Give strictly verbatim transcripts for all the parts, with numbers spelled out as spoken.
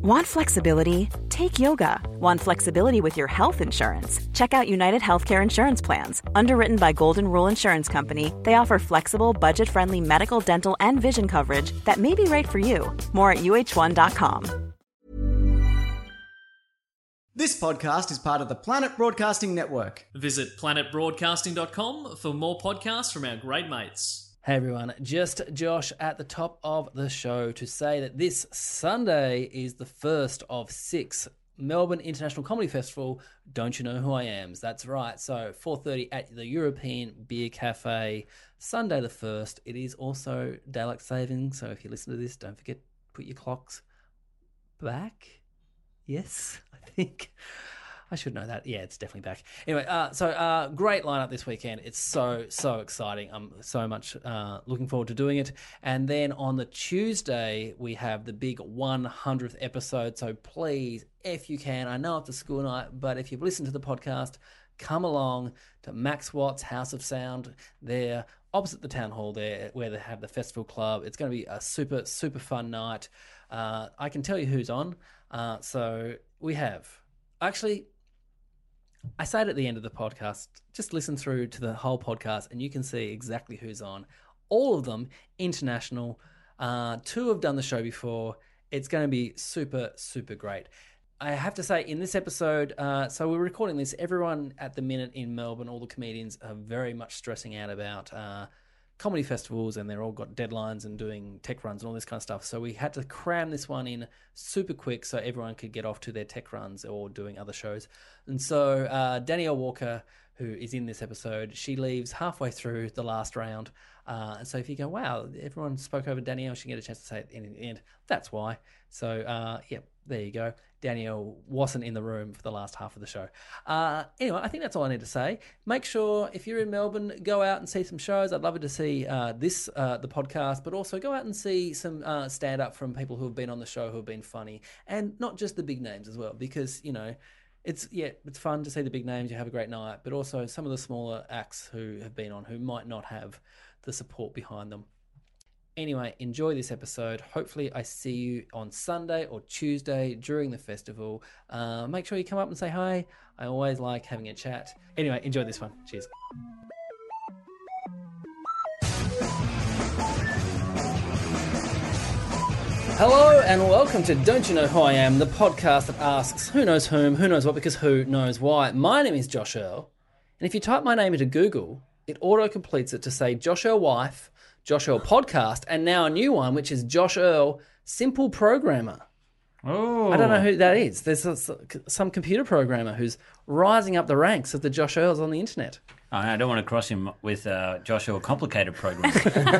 Want flexibility? Take yoga. Want flexibility with your health insurance? Check out United Healthcare Insurance Plans. Underwritten by Golden Rule Insurance Company, they offer flexible, budget-friendly medical, dental, and vision coverage that may be right for you. More at U H one dot com. This podcast is part of the Planet Broadcasting Network. Visit planet broadcasting dot com for more podcasts from our great mates. Hey everyone, just Josh at the top of the show to say that this Sunday is the first of six Melbourne International Comedy Festival Don't You Know Who I Am? That's right, so four thirty at the European Beer Cafe, Sunday the first. It is also daylight saving, so if you listen to this, don't forget to put your clocks back. Yes, I think... I should know that. Yeah, it's definitely back. Anyway, uh, so uh, great lineup this weekend. It's so, so exciting. I'm so much uh, looking forward to doing it. And then on the Tuesday, we have the big one hundredth episode. So please, if you can, I know it's a school night, but if you've listened to the podcast, come along to Max Watt's House of Sound there, opposite the town hall there, where they have the festival club. It's going to be a super, super fun night. Uh, I can tell you who's on. Uh, so we have... Actually... I say it at the end of the podcast, just listen through to the whole podcast and you can see exactly who's on. All of them international. Uh, two have done the show before. It's going to be super, super great. I have to say, in this episode, uh, so we're recording this, everyone at the minute in Melbourne, all the comedians are very much stressing out about uh, comedy festivals, and they're all got deadlines and doing tech runs and all this kind of stuff. So we had to cram this one in super quick so everyone could get off to their tech runs or doing other shows. And so uh, Danielle Walker, who is in this episode, she leaves halfway through the last round. Uh, and so if you go, wow, everyone spoke over Danielle, she can get a chance to say it in the end. That's why. So, uh, yeah, there you go. Danielle wasn't in the room for the last half of the show. Uh, anyway, I think that's all I need to say. Make sure, if you're in Melbourne, go out and see some shows. I'd love to see uh, this, uh, the podcast, but also go out and see some uh, stand-up from people who have been on the show who have been funny. And not just the big names as well, because, you know, it's yeah, it's fun to see the big names. You have a great night, but also some of the smaller acts who have been on who might not have the support behind them. Anyway, enjoy this episode. Hopefully I see you on Sunday or Tuesday during the festival. Uh, make sure you come up and say hi. I always like having a chat. Anyway, enjoy this one. Cheers. Hello and welcome to Don't You Know Who I Am, the podcast that asks who knows whom, who knows what, because who knows why. My name is Josh Earl, and if you type my name into Google, it auto-completes it to say Josh Earl Wife, Josh Earl Podcast, and now a new one, which is Josh Earl Simple Programmer. Oh, I don't know who that is. There's a, some computer programmer who's rising up the ranks of the Josh Earls on the internet. I don't want to cross him with uh, Josh Earl Complicated Programmer.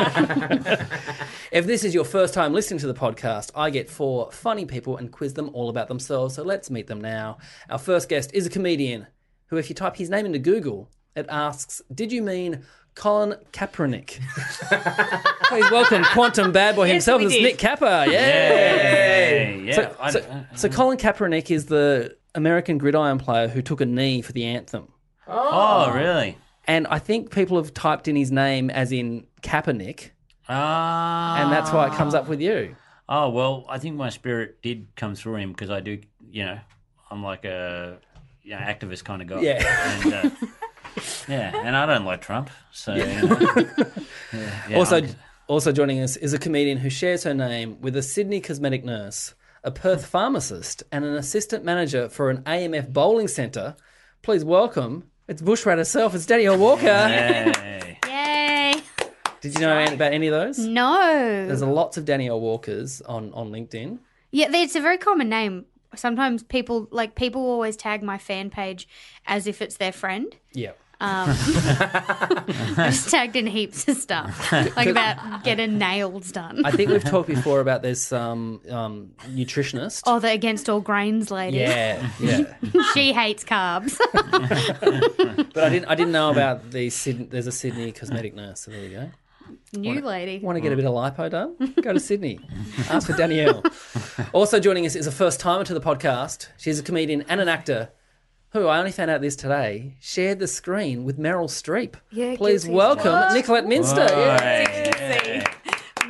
If this is your first time listening to the podcast, I get four funny people and quiz them all about themselves, so let's meet them now. Our first guest is a comedian who, if you type his name into Google, it asks, did you mean Colin Kaepernick? Please welcome Quantum Bad Boy himself, yes, it's Nick Capper. Yay! Yay! Yeah. So, I, so, uh, so Colin Kaepernick is the American gridiron player who took a knee for the anthem. oh, really? And I think people have typed in his name as in Kaepernick, Ah. and that's why it comes up with you. Oh, well, I think my spirit did come through him because I do, you know, I'm like a you know, activist kind of guy. Yeah. And, uh, yeah, and I don't like Trump, so... Yeah. You know, yeah, yeah, also, I'm- also joining us is a comedian who shares her name with a Sydney cosmetic nurse, a Perth pharmacist, and an assistant manager for an A M F bowling centre. Please welcome, it's Bushrat herself, it's Danielle Walker. Yay. Yay. Did you know any- about any of those? No. There's a lots of Danielle Walkers on, on LinkedIn. Yeah, it's a very common name. Sometimes people, like, people always tag my fan page as if it's their friend. Yeah. Um, I just tagged in heaps of stuff, like about getting nails done. I think we've talked before about this um, um, nutritionist. Oh, the against all grains lady. Yeah, yeah. She hates carbs. But I didn't. I didn't know about the Sydney. There's a Sydney cosmetic nurse. So there you go. New lady. Want to get a bit of lipo done? Go to Sydney. Ask for Danielle. Also joining us is a first timer to the podcast. She's a comedian and an actor who, I only found out this today, shared the screen with Meryl Streep. Yeah, Please guilty. welcome What? Nicolette Minster. Whoa, Yeah. hey, yeah.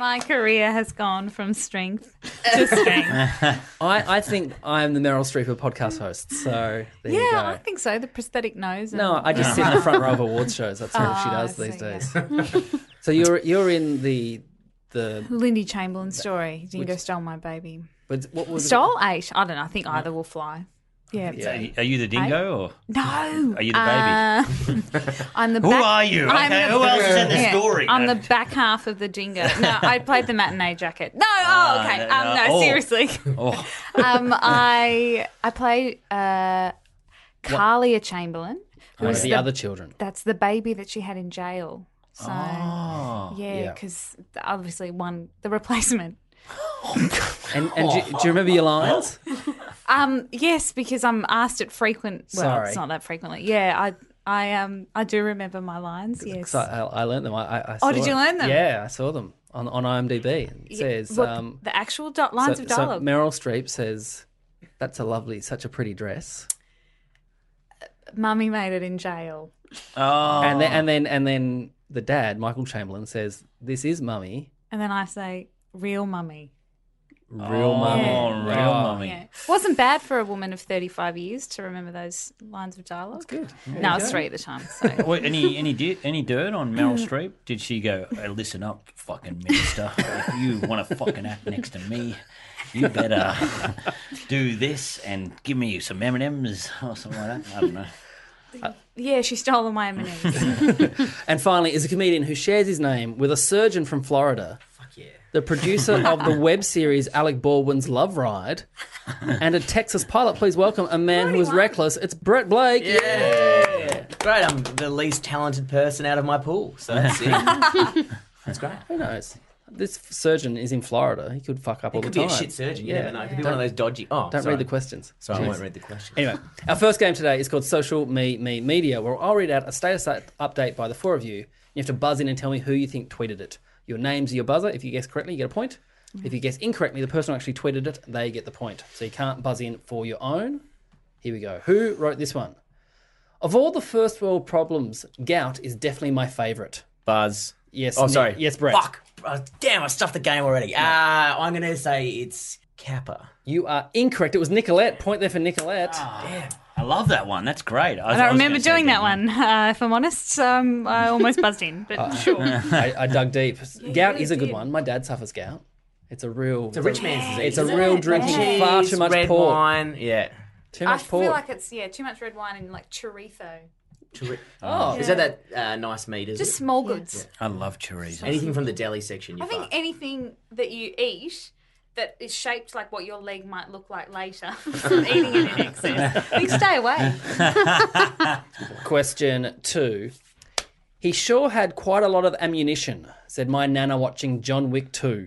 My career has gone from strength to strength. I, I think I'm the Meryl Streep of podcast hosts, so there you go. Yeah, I think so. The prosthetic nose. And... No, I just sit in the front row of awards shows. That's all she Oh, does I these see, days. So you're you're in the the. Lindy Chamberlain story. Dingo stole my baby. But what was Stole eight. I don't know. I think either will fly. Yeah. So, are you- are you the dingo or No. are you the baby? Uh, I'm the Who back, are you? I'm Okay, the- who else is in the Yeah, story? I'm No. the back half of the dingo. No, I played the matinee jacket. No, oh, okay. no, Um, no. no, Oh. seriously. Oh, Um, I I play uh, Carlia Chamberlain. one of who's the other children? That's the baby that she had in jail. So oh. yeah, Yeah. because obviously one the replacement. And and do, do you remember your lines? Um, yes, because I'm asked it frequent. Well, Sorry. it's not that frequently. Yeah, I I um I do remember my lines. Yes. So I, I learned them. I, I, I Oh, saw did you it. learn them? Yeah, I saw them on on IMDb. It Yeah, says what, um, the actual do- lines so, of so dialogue. Meryl Streep says, "That's a lovely, such a pretty dress." Mummy made it in jail. Oh. And then and then and then the dad, Michael Chamberlain, says, "This is Mummy, And then I say, real mummy. real Mummy, Oh, real Oh. mummy. Yeah. Wasn't bad for a woman of thirty-five years to remember those lines of dialogue. Good. No, I was three at the time. So. Wait, any any di- any dirt on Meryl Streep? Did she go, hey, listen up, fucking minister? If you want to fucking act next to me, you better do this and give me some M and M's or something like that. I don't know. Yeah, she stole all my M and M's. And finally, is a comedian who shares his name with a surgeon from Florida. Fuck yeah. The producer of the web series Alec Baldwin's Love Ride, and a Texas pilot. Please welcome a man who was reckless. It's Brett Blake. Yeah. Great. I'm the least talented person out of my pool, so that's it. That's great. Who knows? This surgeon is in Florida. He could fuck up all It could the be time. a shit surgeon. You Yeah. never know. It could be one of those dodgy. Oh, Don't sorry. read the questions. Sorry, I Jeez. won't read the questions. Anyway, our first game today is called Social Me Me Media, where I'll read out a status update by the four of you. You have to buzz in and tell me who you think tweeted it. Your name's your buzzer. If you guess correctly, you get a point. If you guess incorrectly, the person who actually tweeted it, they get the point. So you can't buzz in for your own. Here we go. Who wrote this one? Of all the first world problems, gout is definitely my favourite. Buzz. Yes. Oh, Nick- sorry. Yes, Brett. Fuck. Oh, damn, I stuffed the game already. Uh, I'm going to say it's Kappa. You are incorrect. It was Nicolette. Point there for Nicolette. Damn. I love that one. That's great. I, I don't remember doing that one, uh, if I'm honest. Um, I almost buzzed in, but sure. I, I dug deep. gout really is a good did. one. My dad suffers gout. It's a real. It's a rich man's disease. It's a real drinking far too much red pork. wine. Yeah. Too I much pork. feel like it's, yeah, too much red wine and like chorizo. Chori- Oh. Is that that uh, nice meat? Is Just it? small goods. I love chorizo. Anything from the deli section, you I think fuck. anything that you eat that is shaped like what your leg might look like later from eating it in excess, I think stay away. Question two. He sure had quite a lot of ammunition, said my nana watching John Wick two.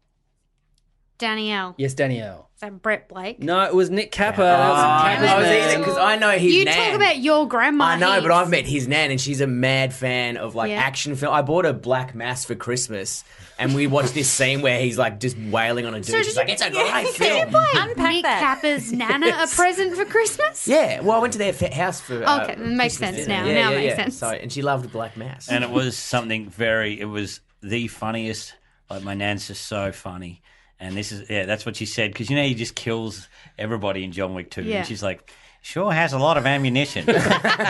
Danielle. Yes, Danielle. Is that Brett Blake? No, it was Nick Kappa. That was Kappa's I was man. either because I know his You nan. talk about your grandma. I know, but heaps. I've met his nan, and she's a mad fan of like Yeah. action film. I bought a Black Mass for Christmas, and we watched this scene where he's like just wailing on a dude. So She's did like, you- "It's a yeah, great did you film." buy Unpack Nick that. Kappa's nana a present for Christmas? Yeah, well, I went to their fa- house for. Uh, Okay, that makes Christmas sense dinner. now. Yeah, Now yeah, it makes yeah. sense. So, and she loved Black Mass. And it was something very, it was the funniest. Like, my nan's just so funny. And this is, yeah, that's what she said. Because, you know, he just kills everybody in John Wick two. Yeah. And she's like, sure has a lot of ammunition. That's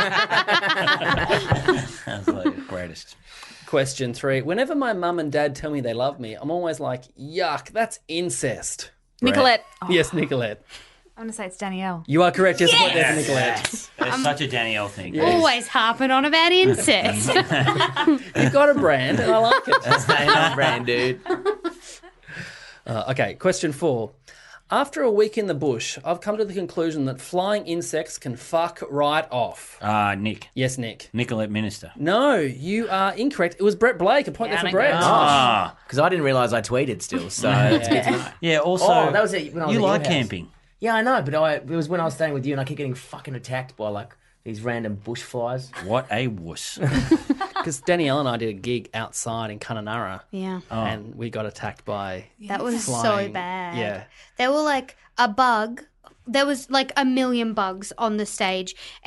like the greatest. Question three. Whenever my mum and dad tell me they love me, I'm always like, yuck, that's incest. Nicolette. Oh, Yes, Nicolette. I'm going to say it's Danielle. You are correct. Yes, point there for Nicolette. It's such a Danielle thing. Always harping on about incest. You've got a brand, and I like it. Staying on brand, dude. Uh, okay, question four. After a week in the bush, I've come to the conclusion that flying insects can fuck right off. Uh, Nick. Yes, Nick. Nicolette Minister. No, you are incorrect. It was Brett Blake. A point Yeah, there I for Brett. know. Ah. Because I didn't realise I tweeted still, so it's good to know. Yeah, also, Oh, that was it, when I was you at your like house. camping. Yeah, I know, but I, it was when I was staying with you, and I kept getting fucking attacked by like these random bush flies. What a wuss. Because Danielle and I did a gig outside in Kununurra, yeah. and we got attacked by That was flying. so bad. Yeah. There were like a bug. There was like a million bugs on the stage. And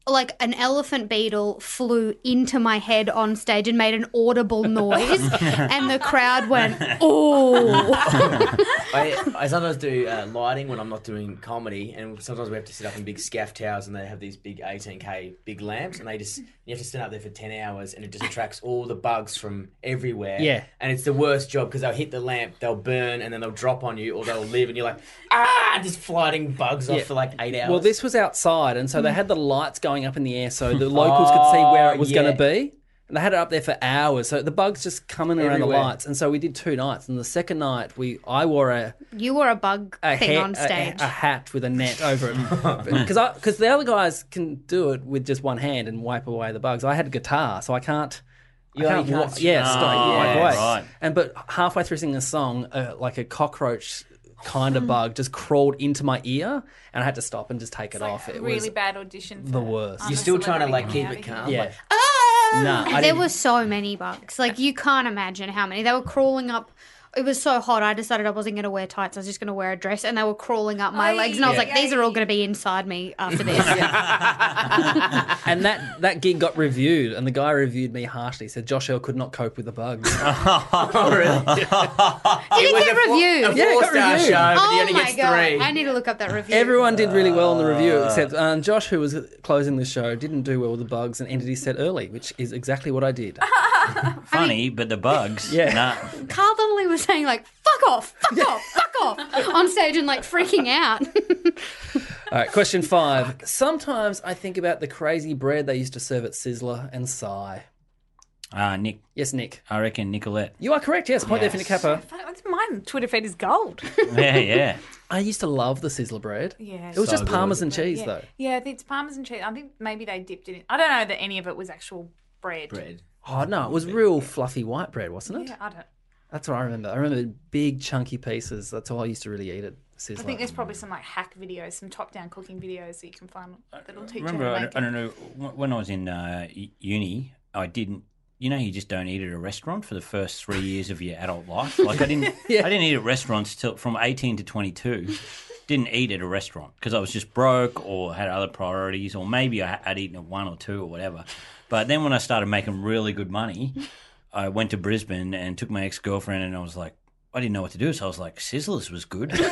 like an elephant beetle flew into my head on stage and made an audible noise, and the crowd went, "Oh!" I, I sometimes do uh, lighting when I'm not doing comedy, and sometimes we have to sit up in big scaff towers, and they have these big eighteen K big lamps, and they just you have to stand up there for ten hours, and it just attracts all the bugs from everywhere. Yeah. And it's the worst job because they'll hit the lamp, they'll burn, and then they'll drop on you, or they'll live, and you're like, ah, just floating bugs off Yeah. for like eight hours. Well, this was outside, and so they had the lights going up in the air so the locals could see where it was Oh, yeah. going to be. And they had it up there for hours, so the bugs just coming around Everywhere. the lights. And so we did two nights. And the second night, we I wore a You were a bug a, thing ha- on a- stage. a hat with a net over it because because the other guys can do it with just one hand and wipe away the bugs. I had a guitar, so I can't. You I only can't, can't wa- yeah, stop. stop, Oh, wipe yeah, away. right. And but halfway through singing a song, uh, like a cockroach kind of bug just crawled into my ear, and I had to stop and just take it Like off. a It really was bad audition. For the worst. I'm You're a still trying to like Celebrity keep coming it out calm. of here. yeah. Like, Nah, I There didn't. were so many bugs. Like, you can't imagine how many. They were crawling up. It was so hot, I decided I wasn't going to wear tights. I was just going to wear a dress, and they were crawling up my Aye. legs. And I was Yeah. like, these are all going to be inside me after this. And that, that gig got reviewed, and the guy reviewed me harshly. He said Josh Earl could not cope with the bugs. oh, really? Did it was get a four- reviewed? A Yeah, it got four-star reviewed. show, but he Oh only my gets god! three. I need to look up that review. Everyone did really well on the review, except um, Josh, who was closing the show, didn't do well with the bugs and ended his set early, which is exactly what I did. Funny, but the bugs. Yeah. Nah. Carl Donnelly was saying like, "Fuck off, fuck off, fuck off," on stage and like freaking out. All right, question five. Sometimes I think about the crazy bread they used to serve at Sizzler and sigh. Uh, Nick, Yes, Nick. I reckon Nicolette. You are correct, yes. Point there for Nick Kappa. That's mine. Twitter feed is gold. Yeah, yeah. I used to love the Sizzler bread. Yeah, It was So just good. parmesan cheese, yeah. though. Yeah, it's parmesan cheese. I think maybe they dipped it in. I don't know that any of it was actual bread. Bread. Oh, no, it was real fluffy white bread, wasn't it? Yeah, I don't. That's what I remember. I remember big, chunky pieces. That's all I used to really eat at Sizzler. I think there's probably some like hack videos, some top-down cooking videos that you can find that'll teach Remember, you how I to don't, make I it. don't know, when I was in uh, uni, I didn't, you know, you just don't eat at a restaurant for the first three years of your adult life. Like I didn't, Yeah. I didn't eat at restaurants till from eighteen to twenty-two. Didn't eat at a restaurant because I was just broke or had other priorities, or maybe I had eaten at one or two or whatever. But then when I started making really good money, I went to Brisbane and took my ex-girlfriend, and I was like, I didn't know what to do, so I was like, Sizzlers was good. And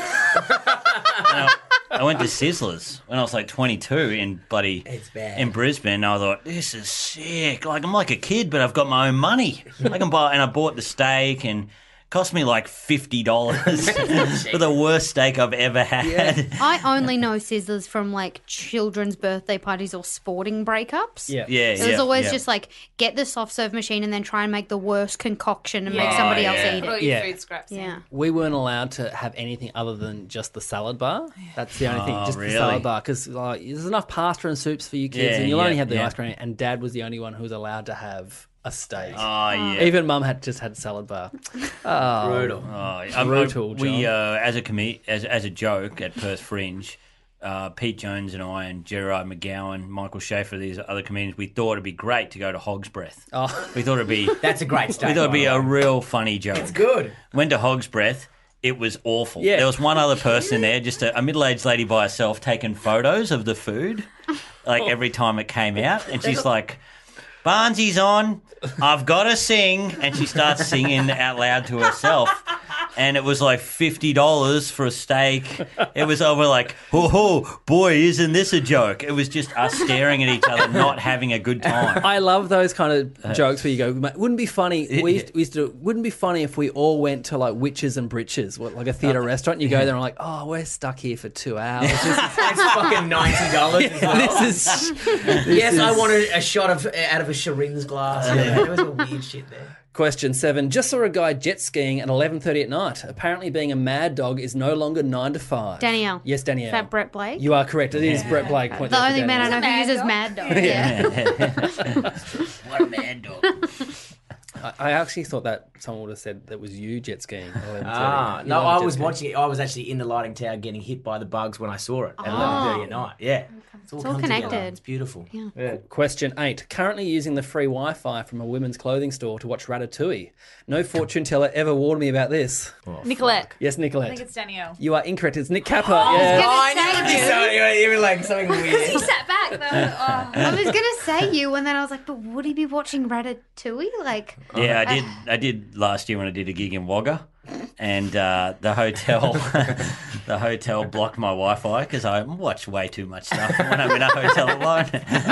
I, I went to Sizzlers when I was like twenty-two in bloody It's bad. in Brisbane. And I thought, this is sick. Like I'm like a kid, but I've got my own money. I can buy, and I bought the steak, and it cost me like fifty dollars for the worst steak I've ever had. I only know Sizzlers from like children's birthday parties or sporting breakups. Yeah. Yeah, So it was yeah, always yeah. just like get the soft serve machine and then try and make the worst concoction and make Yeah. somebody Oh, else yeah. eat Put it. all your Yeah. food scraps in. Yeah. We weren't allowed to have anything other than just the salad bar. That's the only thing, Oh, just really? the salad bar. Because like, there's enough pasta and soups for you kids, Yeah, and you'll yeah, only have the yeah. ice cream. And Dad was the only one who was allowed to have a steak. Oh, yeah. Even Mum had just had salad bar. Oh, Brutal. Oh, I- Brutal, I- We, John. uh, as a com- as as a joke at Perth Fringe, uh, Pete Jones and I and Gerard McGowan, Michael Schaefer, these other comedians, we thought it'd be great to go to Hog's Breath. Oh. We thought it'd be That's a great steak. we thought it'd be by a the way. real funny joke. It's good. Went to Hog's Breath. It was awful. Yeah. There was one other person there, just a, a middle-aged lady by herself, taking photos of the food, like every time it came out, and she's like, "Barnsy's on. I've got to sing," and she starts singing out loud to herself. And it was like fifty dollars for a steak. It was over like, oh, oh, boy, isn't this a joke? It was just us staring at each other, not having a good time. I love those kind of jokes where you go, "Mate, wouldn't be funny. We used, to, we used to. Wouldn't be funny if we all went to like Witches and Britches, what, like a theatre restaurant. And you go there and like, oh, we're stuck here for two hours. This is, It's fucking ninety dollars. this is Yes, I is- wanted a shot of out of a Shirin's glass. Yeah, there was a weird shit there. Question seven. Just saw a guy jet skiing at eleven thirty at night. Apparently, being a mad dog is no longer nine to five. Danielle. Yes, Danielle. Is that Brett Blake? You are correct. It is Brett Blake. Point the there for only man I Danielle. know who Mad uses dog. Mad Dog. Yeah. What a mad dog. I, I actually thought that someone would have said that was you jet skiing. at eleven thirty. Ah, You no, love I jet was skiing. watching it. I was actually in the lighting tower getting hit by the bugs when I saw it at eleven thirty at night. Yeah. It's all, all come together. connected. It's beautiful. Yeah. Question eight. Currently using the free Wi-Fi from a women's clothing store to watch Ratatouille. No fortune teller ever warned me about this. Nicolette. Yes, I Nicolette. think it's Danielle. You are incorrect. It's Nick Kappa. yes. Oh, I knew it would be so, you were like something He weird. sat back. oh. I was gonna say you, and then I was like, but would he be watching Ratatouille? Like, Yeah, I did. I did last year when I did a gig in Wagga, and uh, the hotel, the hotel blocked my Wi-Fi because I watch way too much stuff when I'm in a hotel alone.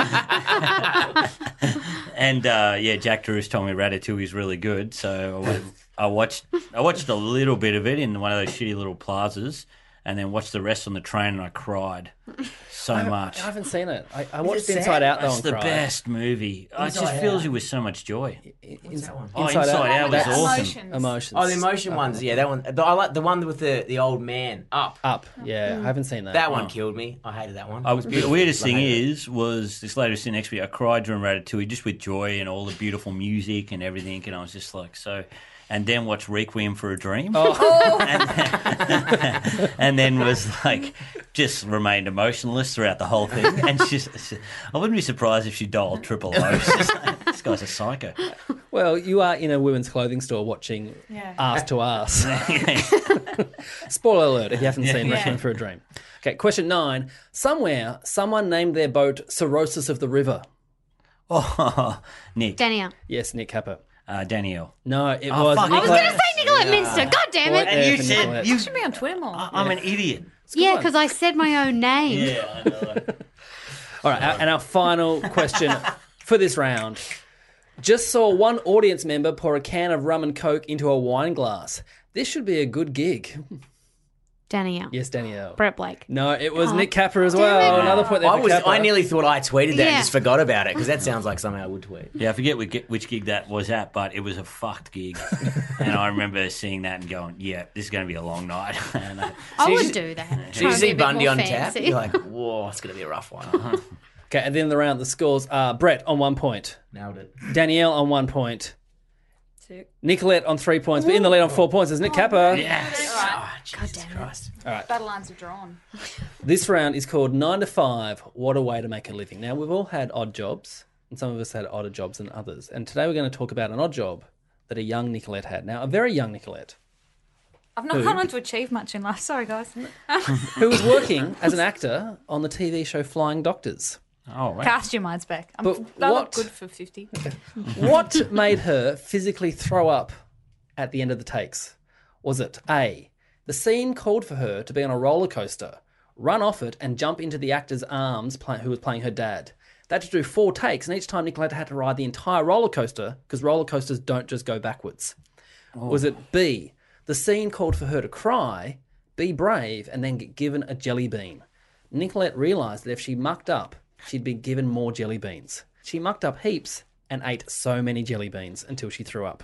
And uh, yeah, Jack Drews told me Ratatouille is really good, so I, went, I watched. I watched a little bit of it in one of those shitty little plazas, and then watched the rest on the train, and I cried so I, much. I haven't seen it. I, I watched it Inside sad? Out though. It's and the cried. best movie. Oh, it just fills you with so much joy. Ins- that one? Oh, Inside Out was That's- awesome. Emotions. Emotions. Oh, the emotion ones. Yeah, that one. But I like the one with the, the old man. Up. Up. Yeah, I haven't seen that. That one killed me. I hated that one. I, It was the beautiful. weirdest I thing hated it. is, was this lady was sitting next to me. I cried during Ratatouille just with joy and all the beautiful music and everything, and I was just like so. And then watched Requiem for a Dream, Oh. and, then, and then was like just remained emotionless throughout the whole thing. And she's, she, I wouldn't be surprised if she dialed triple O. She's just like, this guy's a psycho. Well, you are in a women's clothing store watching Yeah. Ass to Ass. Spoiler alert if you haven't seen Yeah. Requiem for a Dream. Okay, question nine. Somewhere, someone named their boat Cirrhosis of the River. Oh, Nick, Danielle. Yes, Nick Capper. uh, Danielle. No, it Oh, was fuck. I was Nicola- gonna say Nicolette Minster. God damn it. And you for said Nicolette. you. Should be on Twitter more. I'm an idiot. Yeah, because I said my own name. Yeah, I know. All right, and our final question for this round. Just saw one audience member pour a can of rum and coke into a wine glass. This should be a good gig. Danielle. Yes, Danielle. Brett Blake. No, it was Oh, Nick Capper as damn well. it. Another point there I for was. Capper. I nearly thought I tweeted that Yeah. and just forgot about it because that sounds like something I would tweet. Yeah, I forget which, which gig that was at, but it was a fucked gig. And I remember seeing that and going, yeah, this is going to be a long night. And I, I you would just- do that. Did Try you and be see a bit Bundy more on tap? fancy. You're like, whoa, it's going to be a rough one. Okay, at the end of the round, the scores are Brett on one point, Nailed it. Danielle on one point, Sick. Nicolette on three points, but in the lead on four points is Nick Capper. yes. All right. Oh, Jesus Christ. Battle lines are drawn. This round is called nine to five, What a Way to Make a Living. Now, we've all had odd jobs, and some of us had odder jobs than others. And today we're going to talk about an odd job that a young Nicolette had. Now, a very young Nicolette, I've not Who? gone on to achieve much in life. Sorry, guys. who was working as an actor on the T V show Flying Doctors. Oh, right. Cast your minds back. I'm, But I what- look good for fifty. What made her physically throw up at the end of the takes? Was it A, the scene called for her to be on a roller coaster, run off it, and jump into the actor's arms play, who was playing her dad? They had to do four takes, and each time Nicolette had to ride the entire roller coaster because roller coasters don't just go backwards. Was it B, the scene called for her to cry, be brave, and then get given a jelly bean? Nicolette realised that if she mucked up, she'd be given more jelly beans. She mucked up heaps and ate so many jelly beans until she threw up.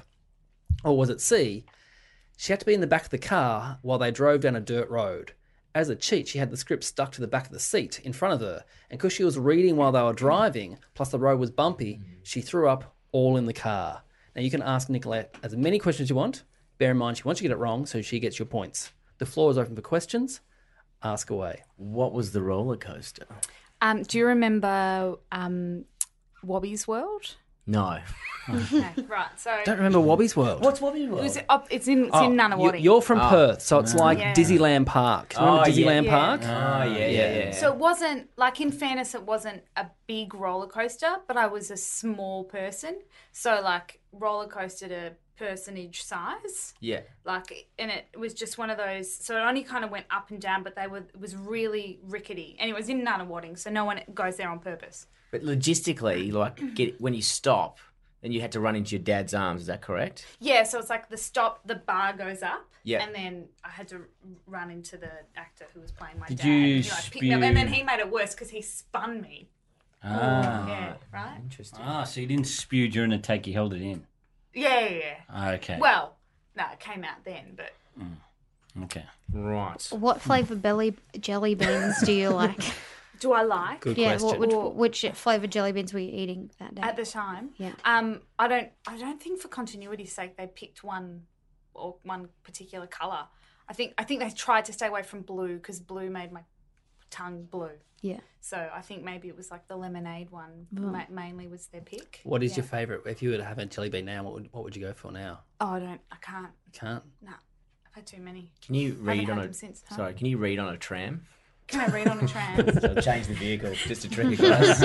Or was it C, she had to be in the back of the car while they drove down a dirt road. As a cheat, she had the script stuck to the back of the seat in front of her, and because she was reading while they were driving, plus the road was bumpy, she threw up all in the car. Now you can ask Nicolette as many questions as you want. Bear in mind, she wants you to get it wrong, so she gets your points. The floor is open for questions. Ask away. What was the roller coaster? Um, do you remember um, Wobby's World? No. Okay, right. So Don't remember Wobby's World. What's Bobby it World? was up, it's in it's Oh, in you- Nunawading. You're from Perth, so it's like Yeah. Disneyland Park. Do you remember Oh, yeah. Disneyland Yeah. Park? Oh, yeah, yeah, yeah. So it wasn't, like, in fairness, it wasn't a big roller coaster, but I was a small person. So, like, roller coaster to personage size. yeah. Like, and it was just one of those, so it only kind of went up and down, but they were, it was really rickety. And it was in Nunawading, so no one goes there on purpose. But logistically, like, get when you stop, then you had to run into your dad's arms. Is that correct? Yeah, so it's like the stop, the bar goes up. Yeah. And then I had to run into the actor who was playing my Did dad. you and he, like, picked me up, and then spew- he made it worse because he spun me. Ah. Yeah, right? Interesting. Ah, so you didn't spew during the take, you held it in. Yeah, yeah, yeah. Ah, okay. Well, no, it came out then, but okay. Right. What flavour belly jelly beans do you like? do I like Good yeah, question. what, which, which flavour jelly beans were you eating that day? at the time? Yeah. Um, I don't. I don't think for continuity's sake they picked one or one particular color. I think. I think they tried to stay away from blue because blue made my tongue blue. yeah. So I think maybe it was like the lemonade one ma- mainly was their pick. What is Yeah. your favourite? If you were to have a jelly bean now, what would, what would you go for now? Oh, I don't. I can't. You can't. No, I've had too many. Can you haven't read had on them a since, huh? sorry? Can you read on a tram? Can I read on a tram? So change the vehicle just to trick a glass.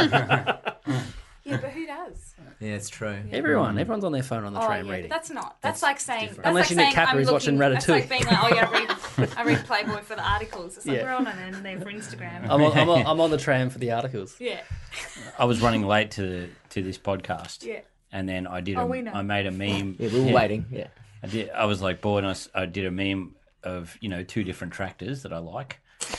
Yeah, but who does? Yeah, it's true. Everyone, everyone's on their phone on the Oh, tram yeah, reading. but that's not. That's, like saying. That's Unless like you Nick saying Capper I'm who's watching looking, That's Ratatouille. like being like, oh yeah, I read, I read Playboy for the articles. It's like Yeah. we're on it and they're for Instagram. I'm on, I'm, on, I'm on the tram for the articles. yeah, I was running late to the, to this podcast. yeah. And then I did. Oh, a, we know. I made a meme. Yeah, we were Yeah. waiting. Yeah. I did. I was like bored, and I, s- I did a meme of you know two different tractors that I like.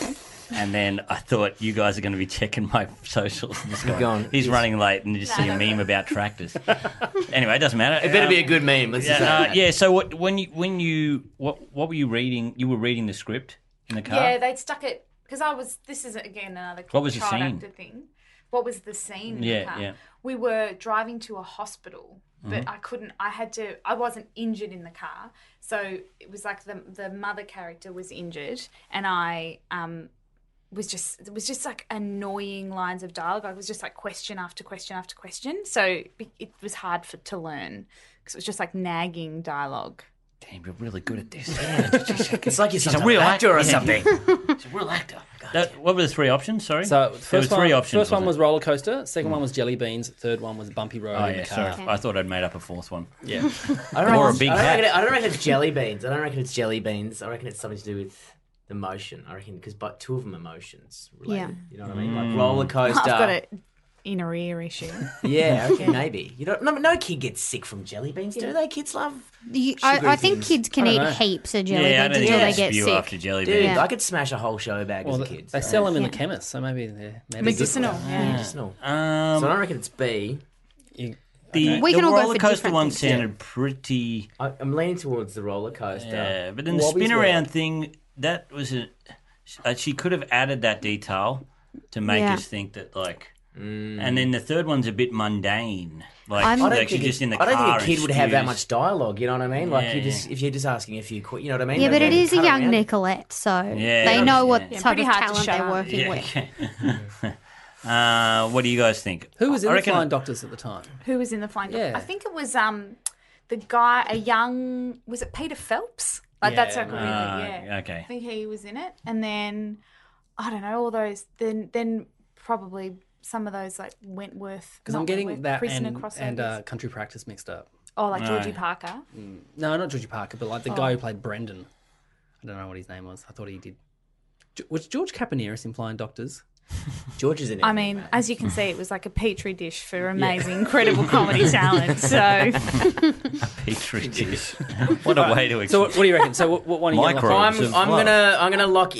And then I thought you guys are going to be checking my socials. And just going, going, He's yes. running late, and you just see a meme about tractors. Anyway, it doesn't matter. It better be a Um, good meme. Let's just say Yeah, uh, that. yeah. So what, when you when you what what were you reading? You were reading the script in the car. Yeah, they stuck it because I was. This is again another What was the child scene? actor thing. What was the scene? In Yeah, the car? yeah. We were driving to a hospital, but Mm-hmm. I couldn't. I had to. I wasn't injured in the car, so it was like the the mother character was injured, and I um was just it was just like annoying lines of dialogue. I was just like question after question after question. So it, it was hard for to learn because it was just like nagging dialogue. Damn, you're really good at this. It's like you're He's a some real actor or actor. something. He's a real actor. That, what were the three options? Sorry. So there first were three one, options. first one wasn't was it? roller coaster. Second one was jelly beans. Third one was bumpy road Oh in yeah, the car. sorry. I thought I'd made up a fourth one. Yeah. I don't Or a reckon- big I don't, hat. reckon it, I don't reckon it's jelly beans. I don't reckon it's jelly beans. I reckon it's something to do with the motion. I reckon because but two of them are motions related. Yeah. You know what I mean? Like roller I've coaster. got an inner ear issue. Yeah, I reckon maybe. You don't. No, no kid gets sick from jelly beans, do they? Kids love. You, I, Sugary I think things. kids can I eat don't know. heaps of jelly Yeah, I beans don't until think they I get spew sick. after jelly Dude, beans. Yeah. I could smash a whole show bag Well, as a they kid. they so- sell them in Yeah. the chemist, so maybe they're maybe Medicinal, yeah. medicinal. Um, So I don't reckon it's B. You, the We the can all go roller for coaster different one things. sounded pretty. I, I'm leaning towards the roller coaster. Yeah, but then the Wobby's spin around World. thing that was a. uh, She could have added that detail to make Yeah. us think that like. And then the third one's a bit mundane. Like, I'm- I don't like she's think just it- in the I don't car. think a kid and would have that spews. much dialogue. You know what I mean? Like Yeah, you just yeah. if you're just asking a few, que- you know what I mean? Yeah, They- but it they is a cut young around. Nicolette, so Yeah, they yeah, know yeah. what Yeah, type pretty of hard to talent shut they're up. working Yeah, with. okay. uh, what do you guys think? who was in I the reckon- Flying Doctors at the time? Who was in the flying? Yeah. I think it was um the guy, a young. Was it Peter Phelps? Like that's Yeah. how really, Uh, yeah. okay. I think he was in it, and then I don't know all those. Then then probably some of those like Wentworth. Because not I'm getting Wentworth, that prisoner and, crossovers. and uh, Country Practice mixed up. oh, like Georgie No. Parker. No, not Georgie Parker, but like the Oh. guy who played Brendan. I don't know what his name was. I thought he did. Ge- Was George Capaneris in Flying Doctors? George is in it. I mean, as you can see, it was like a petri dish for amazing, incredible comedy talent. So Petri dish. What a way to So what, explain. what do you reckon? So what, what one are you Micro. going I'm, Robes of I'm love. gonna I'm gonna lock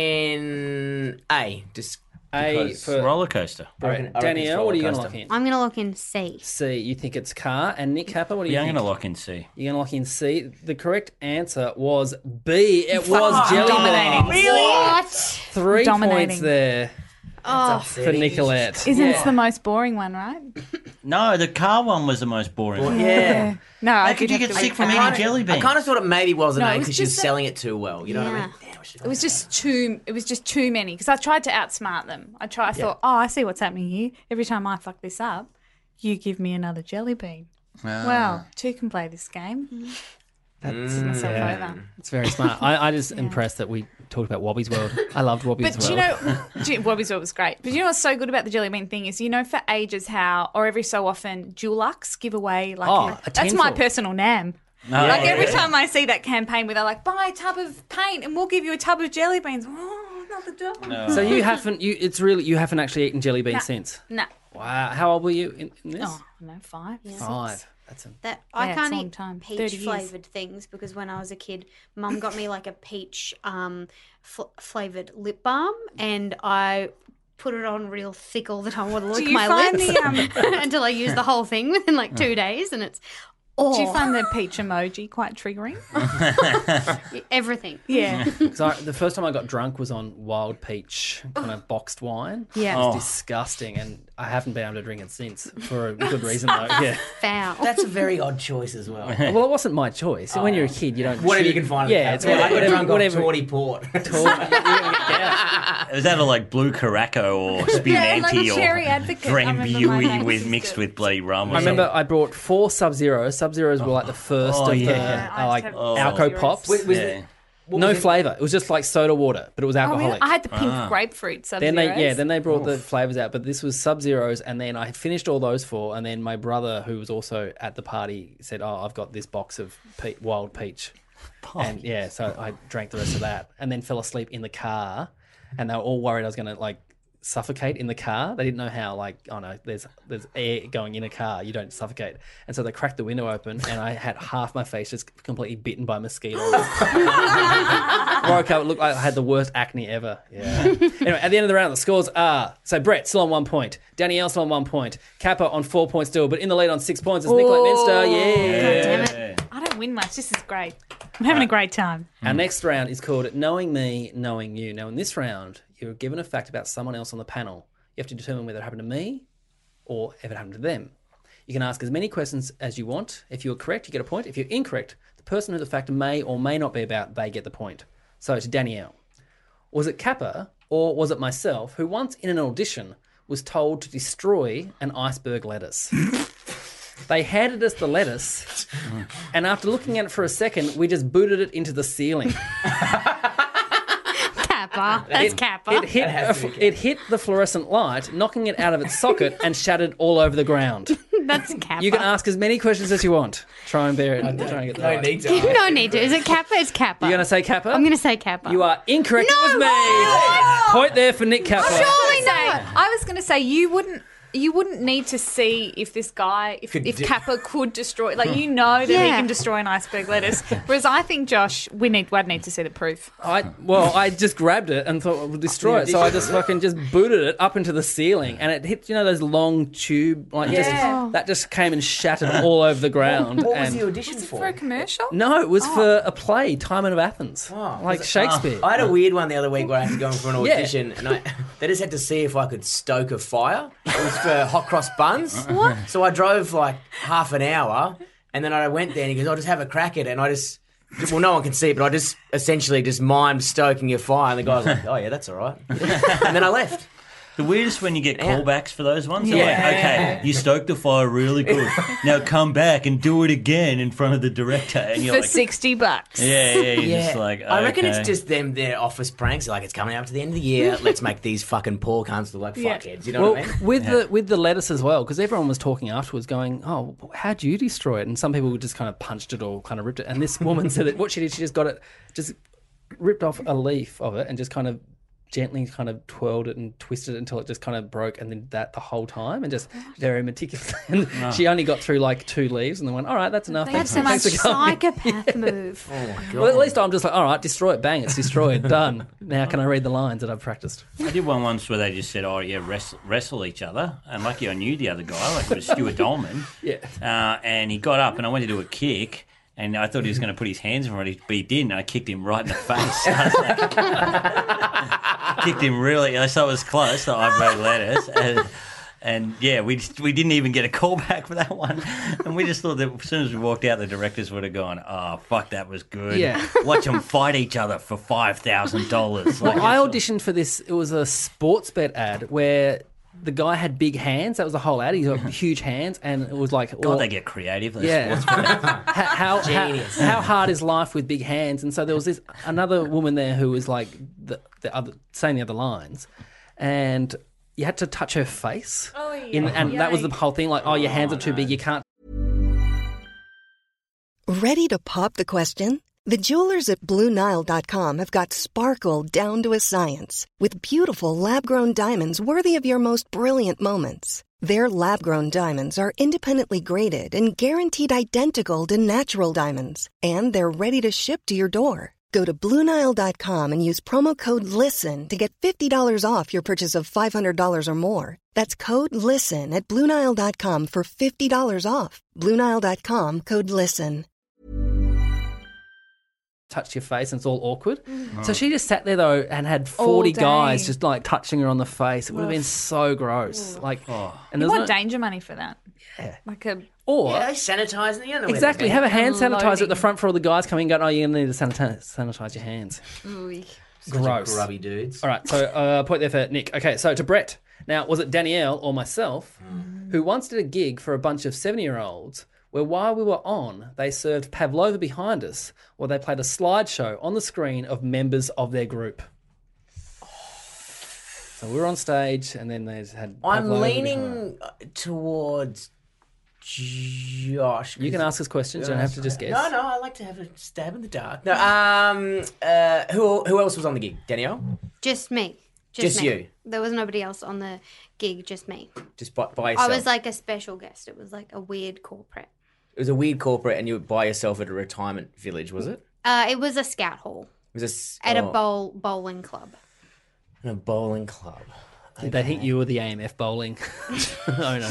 in A. Just A because- for Roller coaster. I reckon- I reckon it's Danielle, what are you going to roller lock coaster. in? I'm going to look in C. C. You think it's car, and Nick Capper, what do you Yeah, I'm think? going to lock in C. You're going to lock in C. The correct answer was B. It was jelly dominating. beans. What? Three Dominating. points there Oh, for Nicolette. isn't Yeah. it the most boring one, right? No, the car one was the most boring. one. Yeah. No, How I could did you have get to sick read from that. eating kinda- jelly beans? I kind of thought it maybe was an No, A it was because she was just a- selling it too well. You know what I Yeah. mean? Damn, I should've It was done just too. It was just too many because I tried to outsmart them. I try. I thought, oh, I see what's happening here. Every time I fuck this up, you give me another jelly bean. Ah. Well, two can play this game. That's myself over. It's very smart. I, I just impressed that we talked about Wobby's World. I loved Wobby's But do World. you know, do you- Bobby's World was great. But you know what's so good about the jelly bean thing is, you know, for ages how, or every so often, Dulux give away like Oh, a, a that's my tinfoil. personal nam. No, Like every yeah. time I see that campaign where they're like, buy a tub of paint and we'll give you a tub of jelly beans. Oh, not the dog. So you haven't. You it's really you haven't actually eaten jelly beans Nah. since. No. Wow. How old were you in, in this? Oh, no, five. Five. That's a, That Yeah, I it's can't a long eat time. peach thirty years. flavored things because when I was a kid, Mum got me like a peach um, fl- flavored lip balm, and I put it on real thick all the time. I would lick you my find lips the, um, until I used the whole thing within like two days, and it's oh, Do you find the peach emoji quite triggering? everything. Yeah. so I, the first time I got drunk was on wild peach kind of boxed wine. Yeah. It was Oh. disgusting, and I haven't been able to drink it since for a good reason though. Yeah. Foul. That's a very odd choice as well. Well, it wasn't my choice. When you're a kid, you don't. Whatever choose- you can find. Yeah, it's yeah, I whatever. got drunk whatever, off whatever Tawny Port. Talk- yeah. Is that a like blue Caraco or Yeah, Spumante like a cherry or advocate. I remember my Drambuie mate with used mixed to- with bloody rum? Or I remember something? I brought four Sub Zeros. Sub Zeros were like the first Oh, of yeah. the Yeah, I uh, used like to have Alco Sub-Zeros. Pops. Wait, was Yeah. it no was it? flavour. It was just like soda water, but it was Oh, really? alcoholic. I had the pink grapefruit sub Then they, yeah, then they brought the flavors out, but this was Sub Zeros, and then I finished all those four, and then my brother, who was also at the party, said, "Oh, I've got this box of pe- wild peach," and yeah, so I drank the rest of that, and then fell asleep in the car, and they were all worried I was going to like suffocate in the car. They didn't know how, like, oh no, there's there's air going in a car, you don't suffocate, and so they cracked the window open, and I had half my face just completely bitten by mosquitoes. Woke up, it looked like I had the worst acne ever. Yeah. Anyway, at the end of the round, the scores are: so Brett still on one point, Danielle still on one point, Kappa on four points still, but in the lead on six points is Nicolette Minster. Yeah. Damn it. I don't win much. This is great. I'm having a great time. Our next round is called Knowing Me, Knowing You. Now, in this round, you're given a fact about someone else on the panel. You have to determine whether it happened to me or if it happened to them. You can ask as many questions as you want. If you're correct, you get a point. If you're incorrect, the person who the fact may or may not be about, they get the point. So to Danielle, was it Kappa or was it myself who once in an audition was told to destroy an iceberg lettuce? They handed us the lettuce, and after looking at it for a second, we just booted it into the ceiling. Kappa. That's It- Kappa. It hit, has to be it hit the fluorescent light, knocking it out of its socket and shattered all over the ground. That's Kappa. You can ask as many questions as you want. Try and bear it. Try and get the No right. need to. no need to. Is it Kappa? It's Kappa. You're going to say Kappa? I'm going to say Kappa. You are incorrect. No! It was me. Point there for Nick Kappa. Surely not. I was going to say you wouldn't. You wouldn't need to see if this guy, if, Could if do- Kappa could destroy, like you know that he Yeah. can destroy an iceberg lettuce. Whereas I think Josh, we need, we'd need to see the proof. I well, I just grabbed it and thought we'll destroy it, so I just fucking just booted it up into the ceiling, and it hit, you know, those long tube, like just Yeah. that just came and shattered all over the ground. What was and the audition for? For a commercial? no, it was for a play, Timon of Athens, Oh, like was it- Shakespeare. I had a weird one the other week where I had to go in for an Yeah. audition, and I, they just had to see if I could stoke a fire. It was for hot cross buns. What? So I drove like half an hour, and then I went there, and he goes, "I'll just have a crack at it," and I just. Well, no one can see it, but I just essentially just mimed stoking a fire, and the guy was like, "Oh yeah, that's all right," and then I left. The weirdest when you get Yeah. callbacks for those ones. They're Yeah. like, okay, you stoked the fire really good. Now come back and do it again in front of the director. And you're For like, sixty bucks. yeah, yeah, you're Yeah, just like, I reckon okay. it's just them, their office pranks. Like, it's coming up to the end of the year. Let's make these fucking poor cunts look like Yeah. fuckheads. You know Well, what I mean? with the with the lettuce as well, because everyone was talking afterwards, going, "Oh, how'd you destroy it?" And some people just kind of punched it or kind of ripped it. And this woman said that what she did, she just got it, just ripped off a leaf of it and just kind of gently kind of twirled it and twisted it until it just kind of broke, and then that the whole time, and just very meticulous. And she only got through like two leaves, and then went, "All right, that's enough." That's Thanks, so much thanks for coming." psychopath move. Well, at least I'm just like, "All right, destroy it, bang, it's destroyed, done." Now can I read the lines that I've practiced? I did one once where they just said, "Oh yeah, wrestle, wrestle each other." And lucky I knew the other guy, like it was Stuart Dolman. Yeah. Uh, and he got up, and I went to do a kick, and I thought he was going to put his hands in front of it, but he didn't. And I kicked him right in the face. I was like, kicked him really. I saw it was close. So I wrote letters. And, and yeah, we just, we didn't even get a call back for that one. And we just thought that as soon as we walked out, the directors would have gone, "Oh, fuck, that was good. Yeah. Watch them fight each other for five thousand dollars. Well, I auditioned for this. It was a sports bet ad where the guy had big hands. That was the whole ad. He's got huge hands, and it was like, God, all- they get creative. those yeah, sports how, how, how, how hard is life with big hands? And so there was this another woman there who was like the, the other saying the other lines, and you had to touch her face. Oh, yeah. In, and that was the whole thing. Like, oh, your hands are too big. You can't. Ready to pop the question? The jewelers at Blue Nile dot com have got sparkle down to a science with beautiful lab-grown diamonds worthy of your most brilliant moments. Their lab-grown diamonds are independently graded and guaranteed identical to natural diamonds, and they're ready to ship to your door. Go to Blue Nile dot com and use promo code LISTEN to get fifty dollars off your purchase of five hundred dollars or more. That's code LISTEN at Blue Nile dot com for fifty dollars off. Blue Nile dot com, code LISTEN. Touch your face and it's all awkward. So she just sat there though and had forty day. guys just like touching her on the face. It would have been so gross. Like, and You there's want no, danger money for that. Yeah. Like a or Yeah, they sanitise the underwear. exactly have a hand sanitizer at the Loading. front for all the guys coming. Going, oh, you're gonna need to sanitize, sanitize your hands. Gross. Grubby dudes. All right, so uh, point there for Nick. Okay, so to Brett. Now, was it Danielle or myself who once did a gig for a bunch of seventy-year-olds where while we were on, they served pavlova behind us, while they played a slideshow on the screen of members of their group. So we were on stage, and then they had. I'm pavlova leaning behind. towards Josh. You can ask us questions. You don't have to just guess. No, no, I like to have a stab in the dark. No, um, uh, who who else was on the gig? Danielle? Just me. Just me. you? There was nobody else on the gig, just me. Just by, by I yourself? was like a special guest. It was like a weird corporate. It was a weird corporate, and you were by yourself at a retirement village, was it? Uh, it was a scout hall It was a s- at oh, a bowl bowling club. in a bowling club. Did they think you were the A M F bowling owner?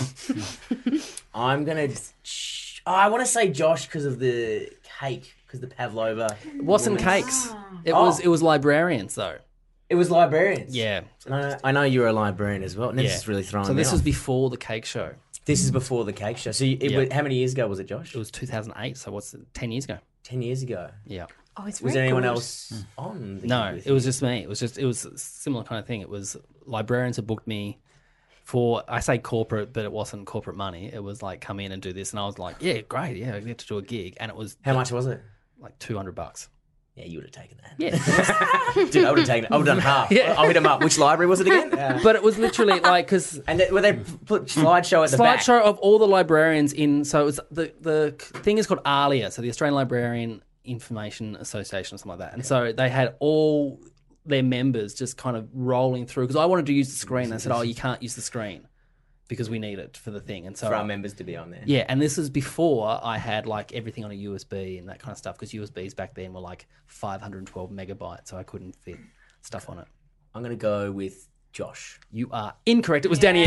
I'm gonna. Sh- oh, I want to say Josh because of the cake, because the pavlova. It wasn't cakes. It Oh. was it was librarians though. It was librarians. Yeah. I know, I know you're a librarian as well. And this Yeah. is really throwing So me this off. was before the cake show. This is before the cake show. So you, it Yeah. was, how many years ago was it, Josh? It was two thousand eight. So what's it, ten years ago? ten years ago. Yeah. Oh, it's Was very there anyone good. else on? The No, gig with it was you? just me. It was just it was a similar kind of thing. It was librarians had booked me for I say corporate, but it wasn't corporate money. It was like come in and do this, and I was like, yeah, great, yeah, I get to do a gig, and it was How much was it? like two hundred bucks. Yeah, you would have taken that. Yeah, Dude, I would have taken it. I would have done half. Yeah. I'll hit him up. Which library was it again? Uh, but it was literally like because and th- were they put slideshow at the back? slideshow of all the librarians in. So it was the the thing is called ALIA, so the Australian Librarian Information Association or something like that. And so they had all their members just kind of rolling through because I wanted to use the screen. They said, "Oh, you can't use the screen because we need it for the thing." And so For our members to be on there. yeah, and this is before I had like everything on a U S B and that kind of stuff because U S Bs back then were like five hundred twelve megabytes, so I couldn't fit stuff on it. I'm going to go with Josh. You are incorrect. It was Danielle.